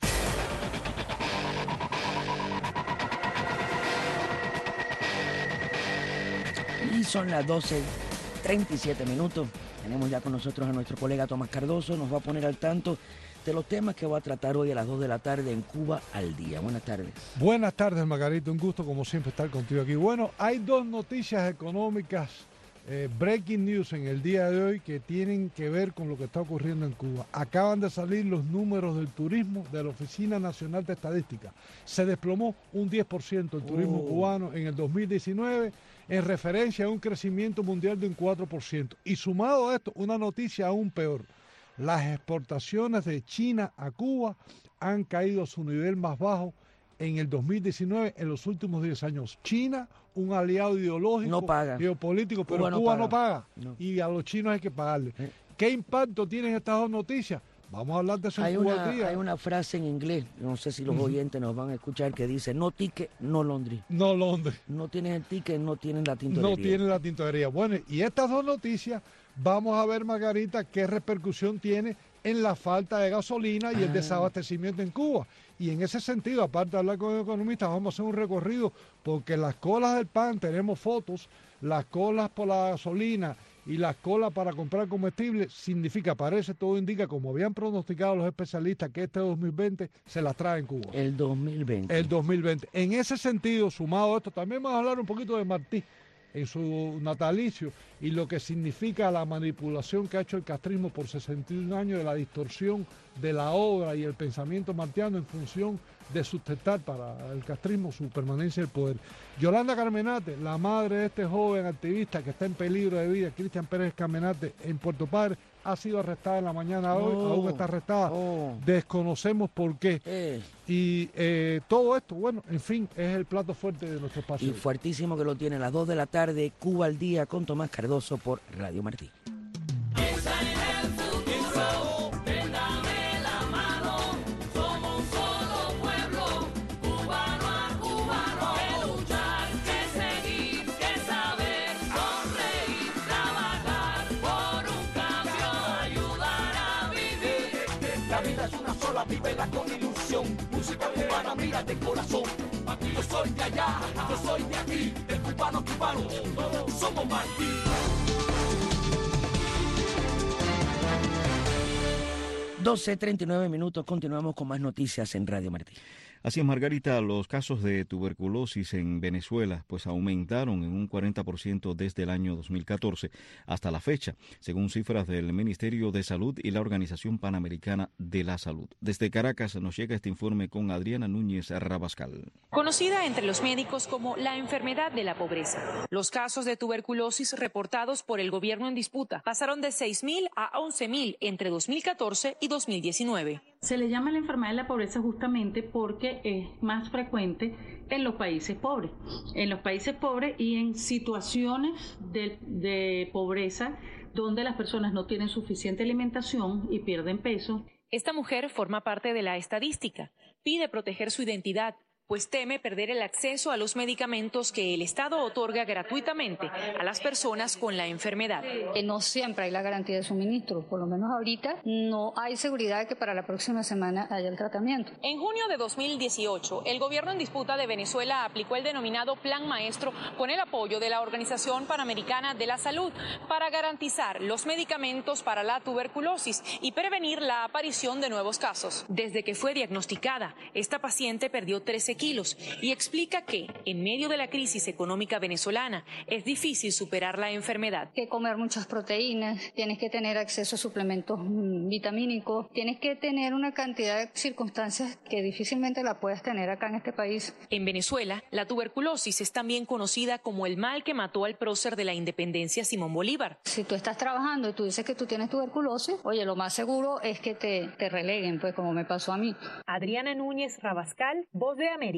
Y son las doce treinta y siete minutos. Tenemos ya con nosotros a nuestro colega Tomás Cardoso. Nos va a poner al tanto de los temas que va a tratar hoy a las dos de la tarde en Cuba al Día. Buenas tardes. Buenas tardes, Margarita. Un gusto, como siempre, estar contigo aquí. Bueno, hay dos noticias económicas, eh, breaking news en el día de hoy, que tienen que ver con lo que está ocurriendo en Cuba. Acaban de salir los números del turismo de la Oficina Nacional de Estadística. Se desplomó un diez por ciento el turismo oh. cubano en el dos mil diecinueve, en referencia a un crecimiento mundial de un cuatro por ciento. Y sumado a esto, una noticia aún peor. Las exportaciones de China a Cuba han caído a su nivel más bajo en el dos mil diecinueve, en los últimos diez años. China, un aliado ideológico, no paga. geopolítico, pero Cuba no Cuba paga, no paga. No. Y a los chinos hay que pagarle. ¿Eh? ¿Qué impacto tienen estas dos noticias? Vamos a hablar de eso en hay Cuba una, al Día. Hay una frase en inglés, no sé si los uh-huh. oyentes nos van a escuchar, que dice: no ticket, no Londres. No Londres. No tienes el ticket, no tienes la tintorería. No tienen la tintorería. Bueno, y estas dos noticias, vamos a ver, Margarita, qué repercusión tiene en la falta de gasolina y ah. el desabastecimiento en Cuba. Y en ese sentido, aparte de hablar con economistas, vamos a hacer un recorrido, porque las colas del pan, tenemos fotos, las colas por la gasolina y las colas para comprar comestibles, significa, parece, todo indica, como habían pronosticado los especialistas, que este dos mil veinte se las trae en Cuba. El dos mil veinte. El dos mil veinte. En ese sentido, sumado a esto, también vamos a hablar un poquito de Martí en su natalicio y lo que significa la manipulación que ha hecho el castrismo por sesenta y un años, de la distorsión de la obra y el pensamiento martiano en función de sustentar para el castrismo su permanencia en el poder. Yolanda Carmenate, la madre de este joven activista que está en peligro de vida, Cristian Pérez Carmenate, en Puerto Padre, ha sido arrestada en la mañana de hoy, oh, aún está arrestada, oh. desconocemos por qué. Eh. Y eh, todo esto, bueno, en fin, es el plato fuerte de nuestro espacio. Y fuertísimo que lo tiene a las dos de la tarde, Cuba al Día, con Tomás Cardoso por Radio Martí. Vívela con ilusión, música cubana, mira de corazón. Aquí yo soy de allá, yo soy de aquí, de cubano cubano, todos somos Martí. doce treinta y nueve minutos, continuamos con más noticias en Radio Martí. Así es, Margarita, los casos de tuberculosis en Venezuela pues aumentaron en un cuarenta por ciento desde el año dos mil catorce hasta la fecha, según cifras del Ministerio de Salud y la Organización Panamericana de la Salud. Desde Caracas nos llega este informe con Adriana Núñez Rabascal. Conocida entre los médicos como la enfermedad de la pobreza, los casos de tuberculosis reportados por el gobierno en disputa pasaron de seis mil a once mil entre dos mil catorce y dos mil diecinueve. Se le llama la enfermedad de la pobreza justamente porque es más frecuente en los países pobres. En los países pobres y en situaciones de, de pobreza donde las personas no tienen suficiente alimentación y pierden peso. Esta mujer forma parte de la estadística. Pide proteger su identidad, pues teme perder el acceso a los medicamentos que el Estado otorga gratuitamente a las personas con la enfermedad. No siempre hay la garantía de suministro, por lo menos ahorita no hay seguridad de que para la próxima semana haya el tratamiento. En junio de dos mil dieciocho, el gobierno en disputa de Venezuela aplicó el denominado Plan Maestro con el apoyo de la Organización Panamericana de la Salud para garantizar los medicamentos para la tuberculosis y prevenir la aparición de nuevos casos. Desde que fue diagnosticada, esta paciente perdió trece kilos y explica que en medio de la crisis económica venezolana es difícil superar la enfermedad. Que comer muchas proteínas, tienes que tener acceso a suplementos vitamínicos, tienes que tener una cantidad de circunstancias que difícilmente la puedes tener acá en este país. En Venezuela, la tuberculosis es también conocida como el mal que mató al prócer de la independencia Simón Bolívar. Si tú estás trabajando y tú dices que tú tienes tuberculosis, oye, lo más seguro es que te, te releguen, pues como me pasó a mí. Adriana Núñez Rabascal, Voz de América.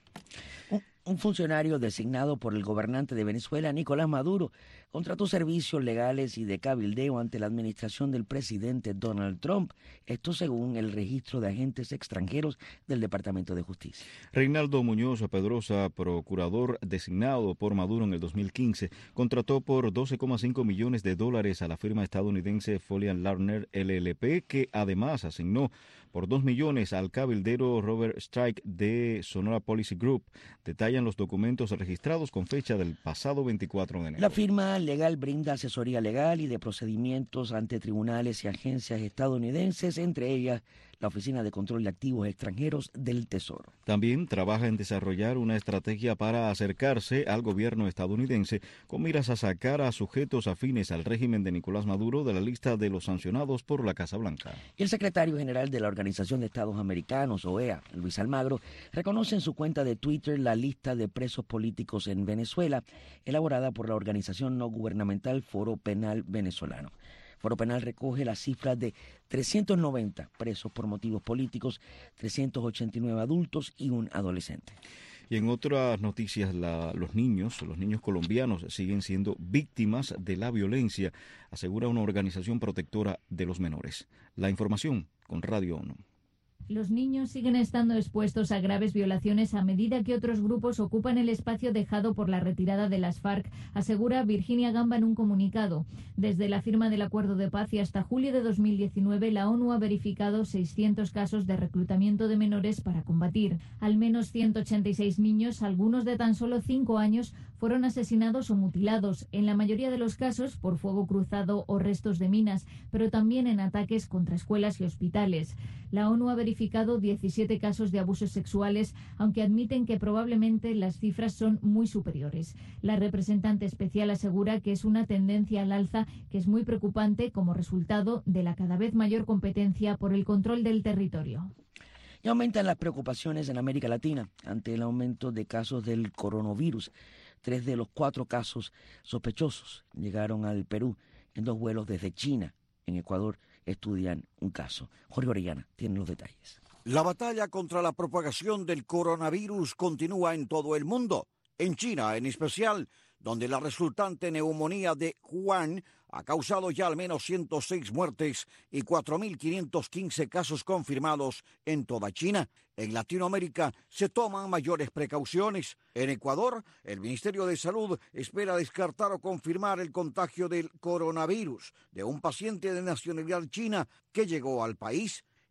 Un funcionario designado por el gobernante de Venezuela, Nicolás Maduro, contrató servicios legales y de cabildeo ante la administración del presidente Donald Trump. Esto según el registro de agentes extranjeros del Departamento de Justicia. Reinaldo Muñoz Pedrosa, procurador designado por Maduro en el dos mil quince, contrató por doce coma cinco millones de dólares a la firma estadounidense Foley Lerner L L P, que además asignó por dos millones al cabildero Robert Strike de Sonora Policy Group. Detallan los documentos registrados con fecha del pasado veinticuatro de enero. La firma legal brinda asesoría legal y de procedimientos ante tribunales y agencias estadounidenses, entre ellas la Oficina de Control de Activos Extranjeros del Tesoro. También trabaja en desarrollar una estrategia para acercarse al gobierno estadounidense con miras a sacar a sujetos afines al régimen de Nicolás Maduro de la lista de los sancionados por la Casa Blanca. Y el secretario general de la Organización de Estados Americanos, O E A, Luis Almagro, reconoce en su cuenta de Twitter la lista de presos políticos en Venezuela, elaborada por la organización no gubernamental Foro Penal Venezolano. Foro Penal recoge las cifras de trescientos noventa presos por motivos políticos, trescientos ochenta y nueve adultos y un adolescente. Y en otras noticias, la, los niños, los niños colombianos siguen siendo víctimas de la violencia, asegura una organización protectora de los menores. La información con Radio ONU. Los niños siguen estando expuestos a graves violaciones a medida que otros grupos ocupan el espacio dejado por la retirada de las FARC, asegura Virginia Gamba en un comunicado. Desde la firma del acuerdo de paz y hasta julio de dos mil diecinueve, la ONU ha verificado seiscientos casos de reclutamiento de menores para combatir. Al menos ciento ochenta y seis niños, algunos de tan solo cinco años, fueron asesinados o mutilados, en la mayoría de los casos por fuego cruzado o restos de minas, pero también en ataques contra escuelas y hospitales. La ONU ha verificado diecisiete casos de abusos sexuales, aunque admiten que probablemente las cifras son muy superiores. La representante especial asegura que es una tendencia al alza que es muy preocupante como resultado de la cada vez mayor competencia por el control del territorio. Y aumentan las preocupaciones en América Latina ante el aumento de casos del coronavirus. Tres de los cuatro casos sospechosos llegaron al Perú en dos vuelos desde China. En Ecuador estudian un caso. Jorge Orellana tiene los detalles. La batalla contra la propagación del coronavirus continúa en todo el mundo. En China, en especial, donde la resultante neumonía de Wuhan ha causado ya al menos ciento seis muertes y cuatro mil quinientos quince casos confirmados en toda China. En Latinoamérica se toman mayores precauciones. En Ecuador, el Ministerio de Salud espera descartar o confirmar el contagio del coronavirus de un paciente de nacionalidad china que llegó al país.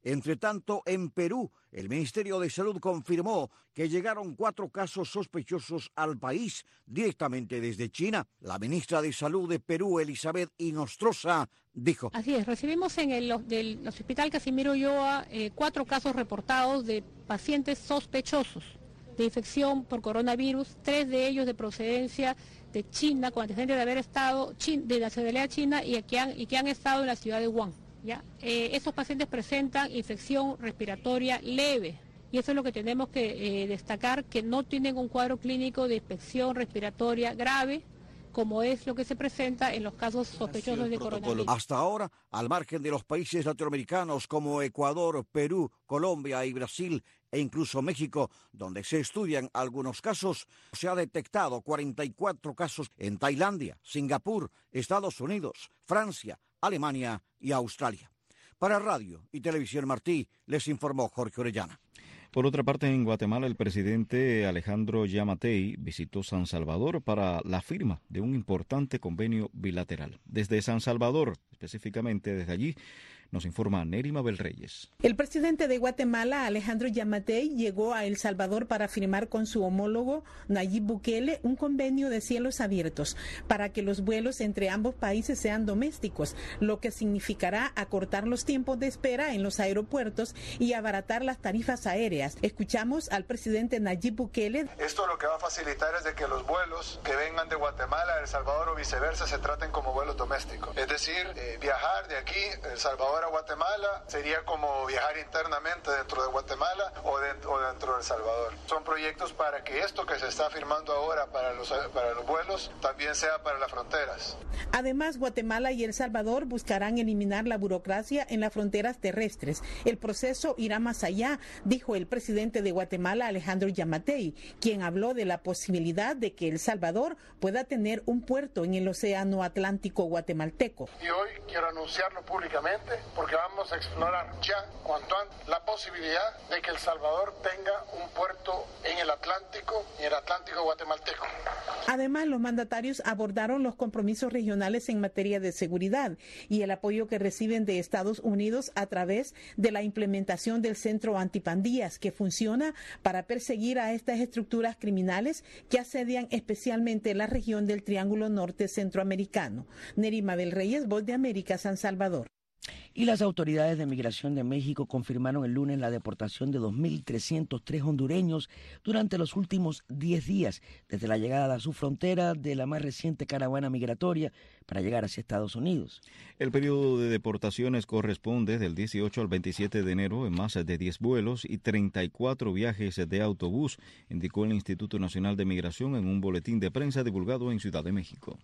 Entre tanto, en Perú, el Ministerio de Salud confirmó que llegaron cuatro casos sospechosos al país directamente desde China. La ministra de Salud de Perú, Elizabeth Inostroza, dijo: Así es, recibimos en el del Hospital Casimiro Ulloa eh, cuatro casos reportados de pacientes sospechosos de infección por coronavirus, tres de ellos de procedencia de China, con antecedentes de haber estado de nacionalidad china y que han, y que han estado en la ciudad de Wuhan. ¿Ya? Eh, esos pacientes presentan infección respiratoria leve y eso es lo que tenemos que eh, destacar, que no tienen un cuadro clínico de infección respiratoria grave, como es lo que se presenta en los casos sospechosos de coronavirus. Hasta ahora, al margen de los países latinoamericanos como Ecuador, Perú, Colombia y Brasil, e incluso México, donde se estudian algunos casos, se ha detectado cuarenta y cuatro casos en Tailandia, Singapur, Estados Unidos, Francia, Alemania y Australia. Para Radio y Televisión Martí, les informó Jorge Orellana. Por otra parte, en Guatemala, el presidente Alejandro Yamatei visitó San Salvador para la firma de un importante convenio bilateral. Desde San Salvador, específicamente desde allí, nos informa Neri Mabel Reyes. El presidente de Guatemala, Alejandro Yamatei, llegó a El Salvador para firmar con su homólogo Nayib Bukele un convenio de cielos abiertos para que los vuelos entre ambos países sean domésticos, lo que significará acortar los tiempos de espera en los aeropuertos y abaratar las tarifas aéreas. Escuchamos al presidente Nayib Bukele. Esto lo que va a facilitar es de que los vuelos que vengan de Guatemala a El Salvador o viceversa se traten como vuelos domésticos. Es decir, eh, viajar de aquí, El Salvador a Guatemala, sería como viajar internamente dentro de Guatemala o, de, o dentro de El Salvador. Son proyectos para que esto que se está firmando ahora para los, para los vuelos también sea para las fronteras. Además, Guatemala y El Salvador buscarán eliminar la burocracia en las fronteras terrestres. El proceso irá más allá, dijo el presidente de Guatemala, Alejandro Yamatei, quien habló de la posibilidad de que El Salvador pueda tener un puerto en el Océano Atlántico guatemalteco. Y hoy quiero anunciarlo públicamente, porque vamos a explorar ya, cuanto antes, la posibilidad de que El Salvador tenga un puerto en el Atlántico, en el Atlántico guatemalteco. Además, los mandatarios abordaron los compromisos regionales en materia de seguridad y el apoyo que reciben de Estados Unidos a través de la implementación del Centro Antipandillas, que funciona para perseguir a estas estructuras criminales que asedian especialmente la región del Triángulo Norte Centroamericano. Neri Mabel Reyes, Voz de América, San Salvador. Y las autoridades de migración de México confirmaron el lunes la deportación de dos mil trescientos tres hondureños durante los últimos diez días, desde la llegada a su frontera de la más reciente caravana migratoria para llegar hacia Estados Unidos. El periodo de deportaciones corresponde del dieciocho al veintisiete de enero en más de diez vuelos y treinta y cuatro viajes de autobús, indicó el Instituto Nacional de Migración en un boletín de prensa divulgado en Ciudad de México.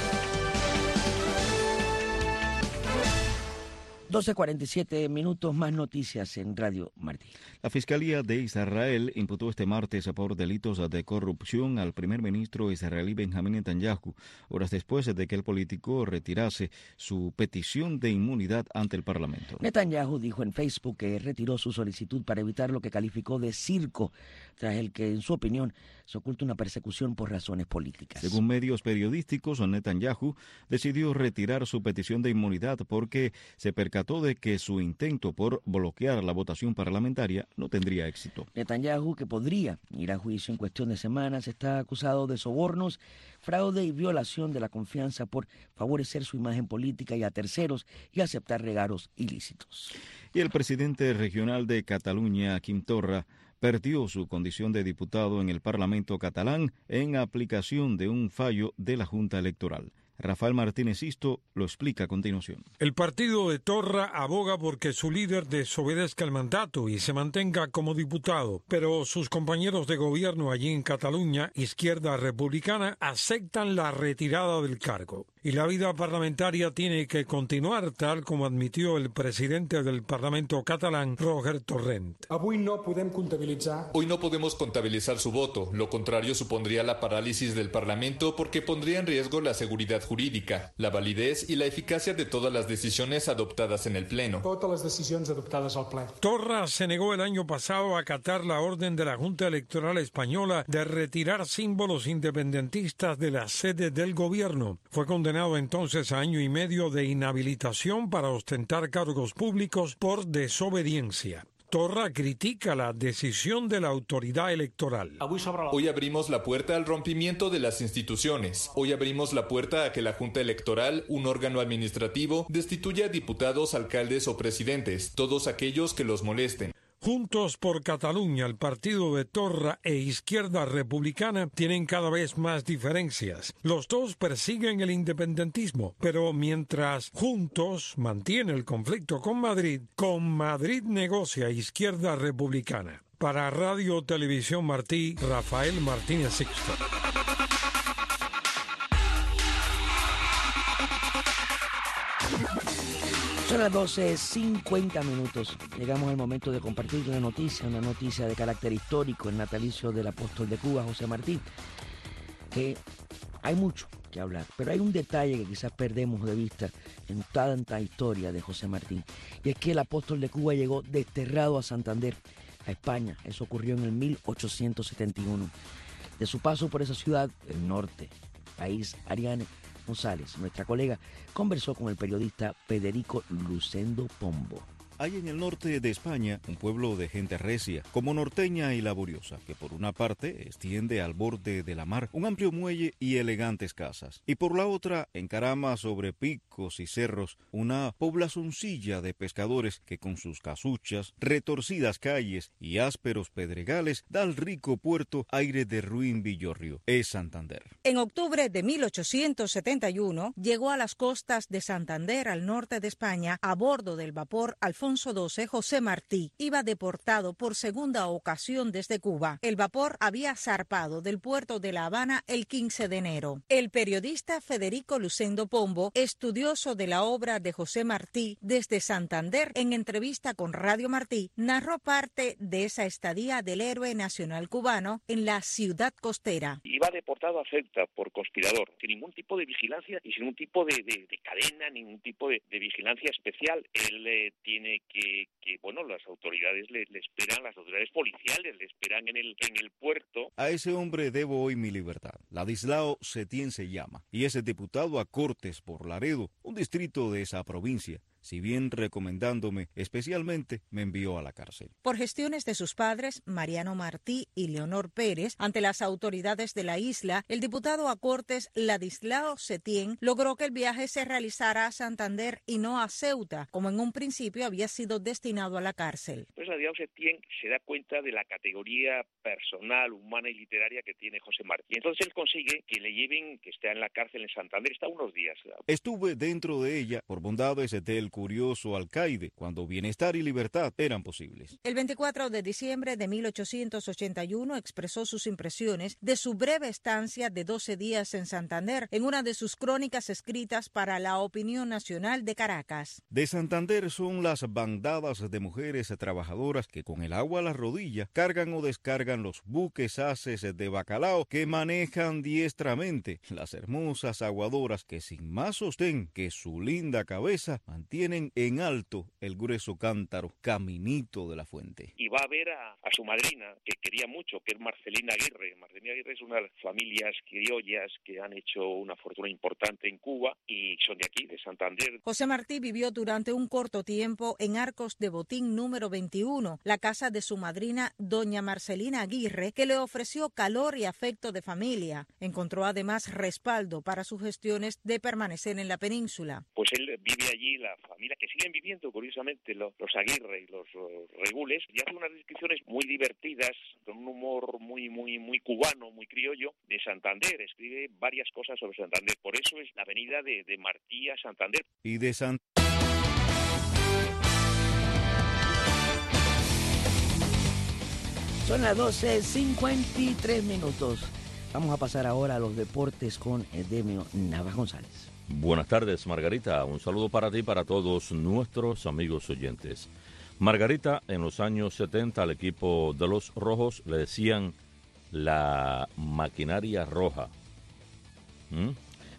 doce cuarenta y siete minutos, más noticias en Radio Martí. La Fiscalía de Israel imputó este martes por delitos de corrupción al primer ministro israelí Benjamín Netanyahu, horas después de que el político retirase su petición de inmunidad ante el Parlamento. Netanyahu dijo en Facebook que retiró su solicitud para evitar lo que calificó de circo, tras el que, en su opinión, se oculta una persecución por razones políticas. Según medios periodísticos, Netanyahu decidió retirar su petición de inmunidad porque se percató de que su intento por bloquear la votación parlamentaria no tendría éxito. Netanyahu, que podría ir a juicio en cuestión de semanas, está acusado de sobornos, fraude y violación de la confianza por favorecer su imagen política y a terceros y aceptar regalos ilícitos. Y el presidente regional de Cataluña, Quim Torra, perdió su condición de diputado en el Parlamento catalán en aplicación de un fallo de la Junta Electoral. Rafael Martínez Isto lo explica a continuación. El partido de Torra aboga porque su líder desobedezca el mandato y se mantenga como diputado, pero sus compañeros de gobierno allí en Cataluña, Izquierda Republicana, aceptan la retirada del cargo. Y la vida parlamentaria tiene que continuar, tal como admitió el presidente del Parlamento catalán, Roger Torrent. Hoy no podemos contabilizar. Hoy no podemos contabilizar su voto. Lo contrario supondría la parálisis del Parlamento porque pondría en riesgo la seguridad jurídica, la validez y la eficacia de todas las decisiones adoptadas en el Pleno. Totes les decisions adoptades al ple. Torra se negó el año pasado a acatar la orden de la Junta Electoral Española de retirar símbolos independentistas de la sede del gobierno. Fue condenado entonces a año y medio de inhabilitación para ostentar cargos públicos por desobediencia. Torra critica la decisión de la autoridad electoral. Hoy abrimos la puerta al rompimiento de las instituciones. Hoy abrimos la puerta a que la Junta Electoral, un órgano administrativo, destituya a diputados, alcaldes o presidentes, todos aquellos que los molesten. Juntos por Cataluña, el partido de Torra e Izquierda Republicana tienen cada vez más diferencias. Los dos persiguen el independentismo, pero mientras Juntos mantiene el conflicto con Madrid, con Madrid negocia Izquierda Republicana. Para Radio Televisión Martí, Rafael Martínez Sixto. Son las doce cincuenta minutos. Llegamos al momento de compartir una noticia, una noticia de carácter histórico, el natalicio del apóstol de Cuba, José Martí. Que hay mucho que hablar, pero hay un detalle que quizás perdemos de vista en tanta historia de José Martí. Y es que el apóstol de Cuba llegó desterrado a Santander, a España. Eso ocurrió en el mil ochocientos setenta y uno. De su paso por esa ciudad, el norte, país, Ariane González, nuestra colega, conversó con el periodista Federico Lucendo Pombo. Hay en el norte de España un pueblo de gente recia, como norteña y laboriosa, que por una parte extiende al borde de la mar un amplio muelle y elegantes casas, y por la otra encarama sobre picos y cerros una poblazoncilla de pescadores que con sus casuchas, retorcidas calles y ásperos pedregales da al rico puerto aire de ruin villorrio. Es Santander. En octubre de mil ochocientos setenta y uno llegó a las costas de Santander, al norte de España, a bordo del vapor Alfonso doce, José Martí. Iba deportado por segunda ocasión desde Cuba. El vapor había zarpado del puerto de La Habana el quince de enero. El periodista Federico Lucendo Pombo, estudioso de la obra de José Martí desde Santander, en entrevista con Radio Martí, narró parte de esa estadía del héroe nacional cubano en la ciudad costera. Iba deportado a Ceuta por conspirador, sin ningún tipo de vigilancia y sin ningún tipo de, de, de cadena, ningún tipo de, de vigilancia especial. Él eh, tiene Que, que, bueno, las autoridades le, le esperan, las autoridades policiales le esperan en el, en el puerto. A ese hombre debo hoy mi libertad. Ladislao Setién se llama, y es el diputado a Cortes por Laredo, un distrito de esa provincia. Si bien recomendándome especialmente, me envió a la cárcel. Por gestiones de sus padres, Mariano Martí y Leonor Pérez, ante las autoridades de la isla, el diputado a Cortes Ladislao Setién logró que el viaje se realizara a Santander y no a Ceuta, como en un principio había sido destinado a la cárcel. Pues Ladislao Setién se da cuenta de la categoría personal, humana y literaria que tiene José Martí. Entonces él consigue que le lleven, que esté en la cárcel en Santander, está unos días. Estuve dentro de ella por bondades del curioso alcaide, cuando bienestar y libertad eran posibles. El veinticuatro de diciembre de mil ochocientos ochenta y uno expresó sus impresiones de su breve estancia de doce días en Santander en una de sus crónicas escritas para La Opinión Nacional de Caracas. De Santander son las bandadas de mujeres trabajadoras que con el agua a la rodilla cargan o descargan los buques haces de bacalao que manejan diestramente, las hermosas aguadoras que sin más sostén que su linda cabeza mantienen tienen en alto el grueso cántaro, caminito de la fuente. Y va a ver a, a su madrina, que quería mucho, que es Marcelina Aguirre. Marcelina Aguirre es una de las familias criollas que han hecho una fortuna importante en Cuba y son de aquí, de Santander. José Martí vivió durante un corto tiempo en Arcos de Botín número veintiuno, la casa de su madrina, doña Marcelina Aguirre, que le ofreció calor y afecto de familia. Encontró además respaldo para sus gestiones de permanecer en la península. Pues él vive allí, la familia que siguen viviendo curiosamente los, los Aguirre y los, los Regules, y hace unas descripciones muy divertidas, con un humor muy muy muy cubano, muy criollo, de Santander. Escribe varias cosas sobre Santander, por eso es la avenida de, de Martí a Santander. Y de San... Son las doce cincuenta y tres minutos. Vamos a pasar ahora a los deportes con Edemio Navas González. Buenas tardes, Margarita. Un saludo para ti y para todos nuestros amigos oyentes. Margarita, en los años setenta al equipo de los Rojos le decían la maquinaria roja. ¿Mm?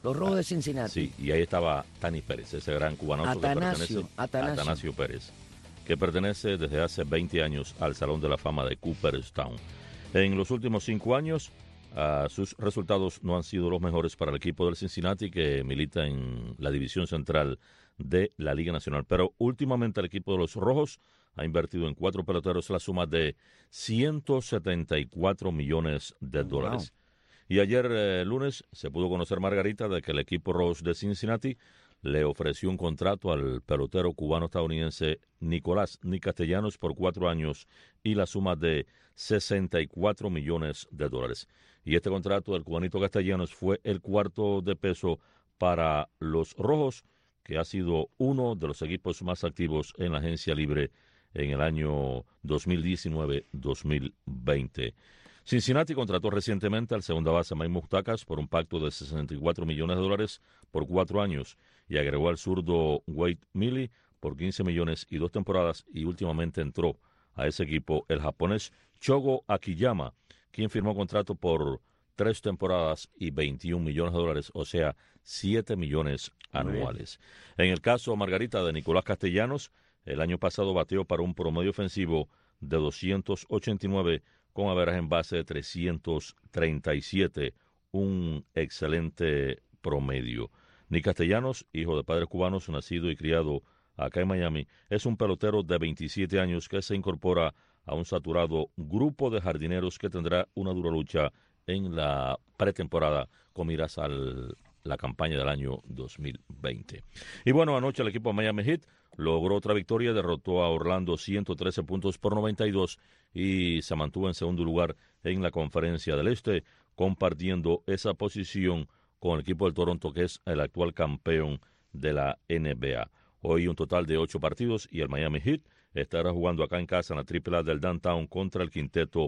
Los Rojos de Cincinnati. Sí, y ahí estaba Tani Pérez, ese gran cubanoso Atanasio, que pertenece Atanasio. Atanasio Pérez, que pertenece desde hace veinte años al Salón de la Fama de Cooperstown. En los últimos cinco años, uh, sus resultados no han sido los mejores para el equipo del Cincinnati, que milita en la división central de la Liga Nacional. Pero últimamente el equipo de los Rojos ha invertido en cuatro peloteros la suma de ciento setenta y cuatro millones de dólares. Wow. Y ayer, eh, lunes, se pudo conocer, Margarita, de que el equipo Rojos de Cincinnati le ofreció un contrato al pelotero cubano-estadounidense Nicolás Ni Castellanos por cuatro años y la suma de sesenta y cuatro millones de dólares. Y este contrato del cubanito Castellanos fue el cuarto de peso para los Rojos, que ha sido uno de los equipos más activos en la agencia libre en el año dos mil diecinueve dos mil veinte. Cincinnati contrató recientemente al segunda base Mike Moustakas por un pacto de sesenta y cuatro millones de dólares por cuatro años y agregó al zurdo Wade Miley por quince millones y dos temporadas, y últimamente entró a ese equipo el japonés Shogo Akiyama, quien firmó contrato por tres temporadas y veintiún millones de dólares, o sea, siete millones anuales. En el caso, Margarita, de Nicolás Castellanos, el año pasado bateó para un promedio ofensivo de doscientos ochenta y nueve con averaje en base de trescientos treinta y siete, un excelente promedio. Ni Castellanos, hijo de padres cubanos, nacido y criado acá en Miami, es un pelotero de veintisiete años que se incorpora a un saturado grupo de jardineros que tendrá una dura lucha en la pretemporada con miras a la campaña del año dos mil veinte. Y bueno, anoche el equipo Miami Heat logró otra victoria, derrotó a Orlando ciento trece puntos por noventa y dos y se mantuvo en segundo lugar en la Conferencia del Este, compartiendo esa posición con el equipo del Toronto, que es el actual campeón de la N B A. Hoy un total de ocho partidos y el Miami Heat estará jugando acá en casa en la triple A del Downtown contra el quinteto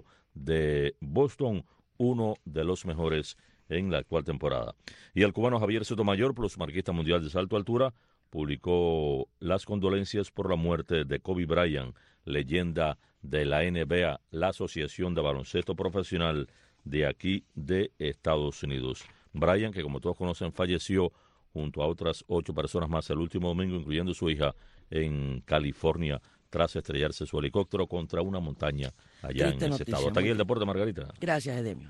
de Boston, uno de los mejores en la actual temporada. Y el cubano Javier Sotomayor, plusmarquista mundial de salto a altura, publicó las condolencias por la muerte de Kobe Bryant, leyenda de la N B A, la Asociación de Baloncesto Profesional de aquí de Estados Unidos. Bryant, que como todos conocen, falleció junto a otras ocho personas más el último domingo, incluyendo su hija, en California, tras estrellarse su helicóptero contra una montaña allá Triste en ese noticia, estado. Hasta aquí el deporte, Margarita. Gracias, Edemio.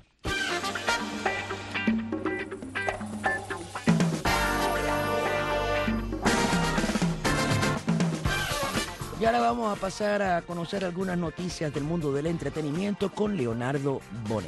Y ahora vamos a pasar a conocer algunas noticias del mundo del entretenimiento con Leonardo Bonet.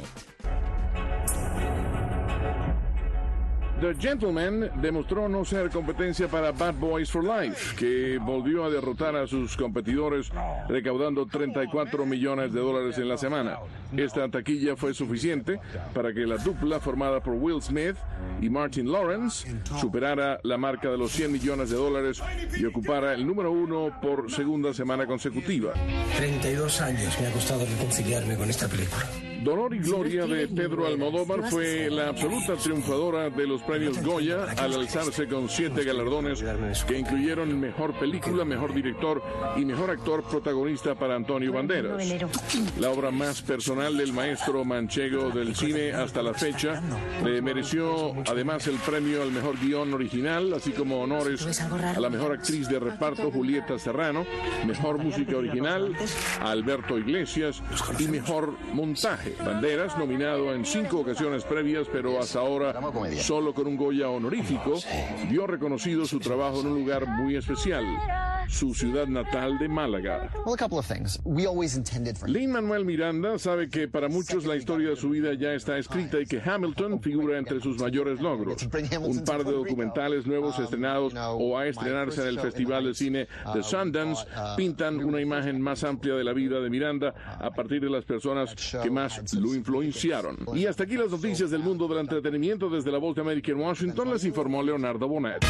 The Gentleman demostró no ser competencia para Bad Boys for Life, que volvió a derrotar a sus competidores recaudando treinta y cuatro millones de dólares en la semana. Esta taquilla fue suficiente para que la dupla formada por Will Smith y Martin Lawrence superara la marca de los cien millones de dólares y ocupara el número uno por segunda semana consecutiva. treinta y dos años me ha costado reconciliarme con esta película. Dolor y Gloria de Pedro Almodóvar fue la absoluta triunfadora de los premios Goya al alzarse con siete galardones que incluyeron Mejor Película, Mejor Director y Mejor Actor Protagonista para Antonio Banderas. La obra más personal del maestro manchego del cine hasta la fecha le mereció además el premio al Mejor Guión Original, así como honores a la Mejor Actriz de Reparto Julieta Serrano, Mejor Música Original a Alberto Iglesias y Mejor Montaje. Banderas, nominado en cinco ocasiones previas, pero hasta ahora solo con un Goya honorífico, vio reconocido su trabajo en un lugar muy especial, su ciudad natal de Málaga. Lin-Manuel Miranda sabe que para muchos la historia de su vida ya está escrita y que Hamilton figura entre sus mayores logros. Un par de documentales nuevos estrenados o a estrenarse en el Festival de Cine de Sundance pintan una imagen más amplia de la vida de Miranda a partir de las personas que más lo influenciaron. Y hasta aquí las noticias del mundo del entretenimiento. Desde la Voz de América en Washington les informó Leonardo Bonet.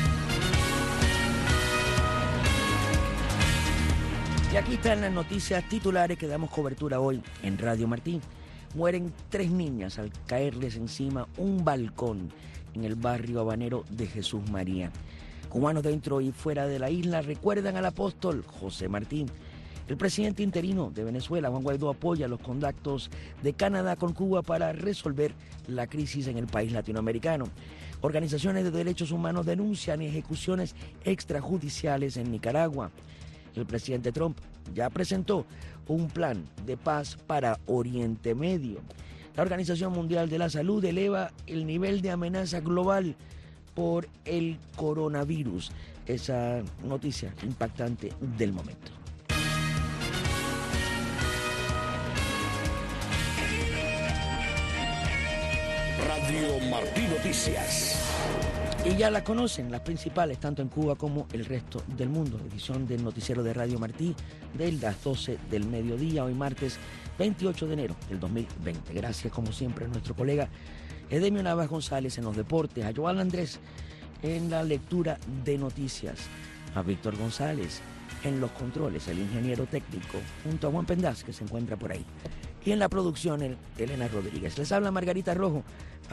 Y aquí están las noticias titulares que damos cobertura hoy en Radio Martín. Mueren tres niñas al caerles encima un balcón en el barrio habanero de Jesús María. Cubanos dentro y fuera de la isla recuerdan al apóstol José Martín. El presidente interino de Venezuela, Juan Guaidó, apoya los contactos de Canadá con Cuba para resolver la crisis en el país latinoamericano. Organizaciones de derechos humanos denuncian ejecuciones extrajudiciales en Nicaragua. El presidente Trump ya presentó un plan de paz para Oriente Medio. La Organización Mundial de la Salud eleva el nivel de amenaza global por el coronavirus. Esa noticia impactante del momento. Radio Martí Noticias. Y ya la conocen, las principales, tanto en Cuba como el resto del mundo. Edición del noticiero de Radio Martí de las doce del mediodía, hoy martes veintiocho de enero del dos mil veinte. Gracias, como siempre, a nuestro colega Edemio Navas González en los deportes, a Joan Andrés en la lectura de noticias, a Víctor González en los controles, el ingeniero técnico, junto a Juan Pendaz, que se encuentra por ahí. Y en la producción, el, Elena Rodríguez. Les habla Margarita Rojo.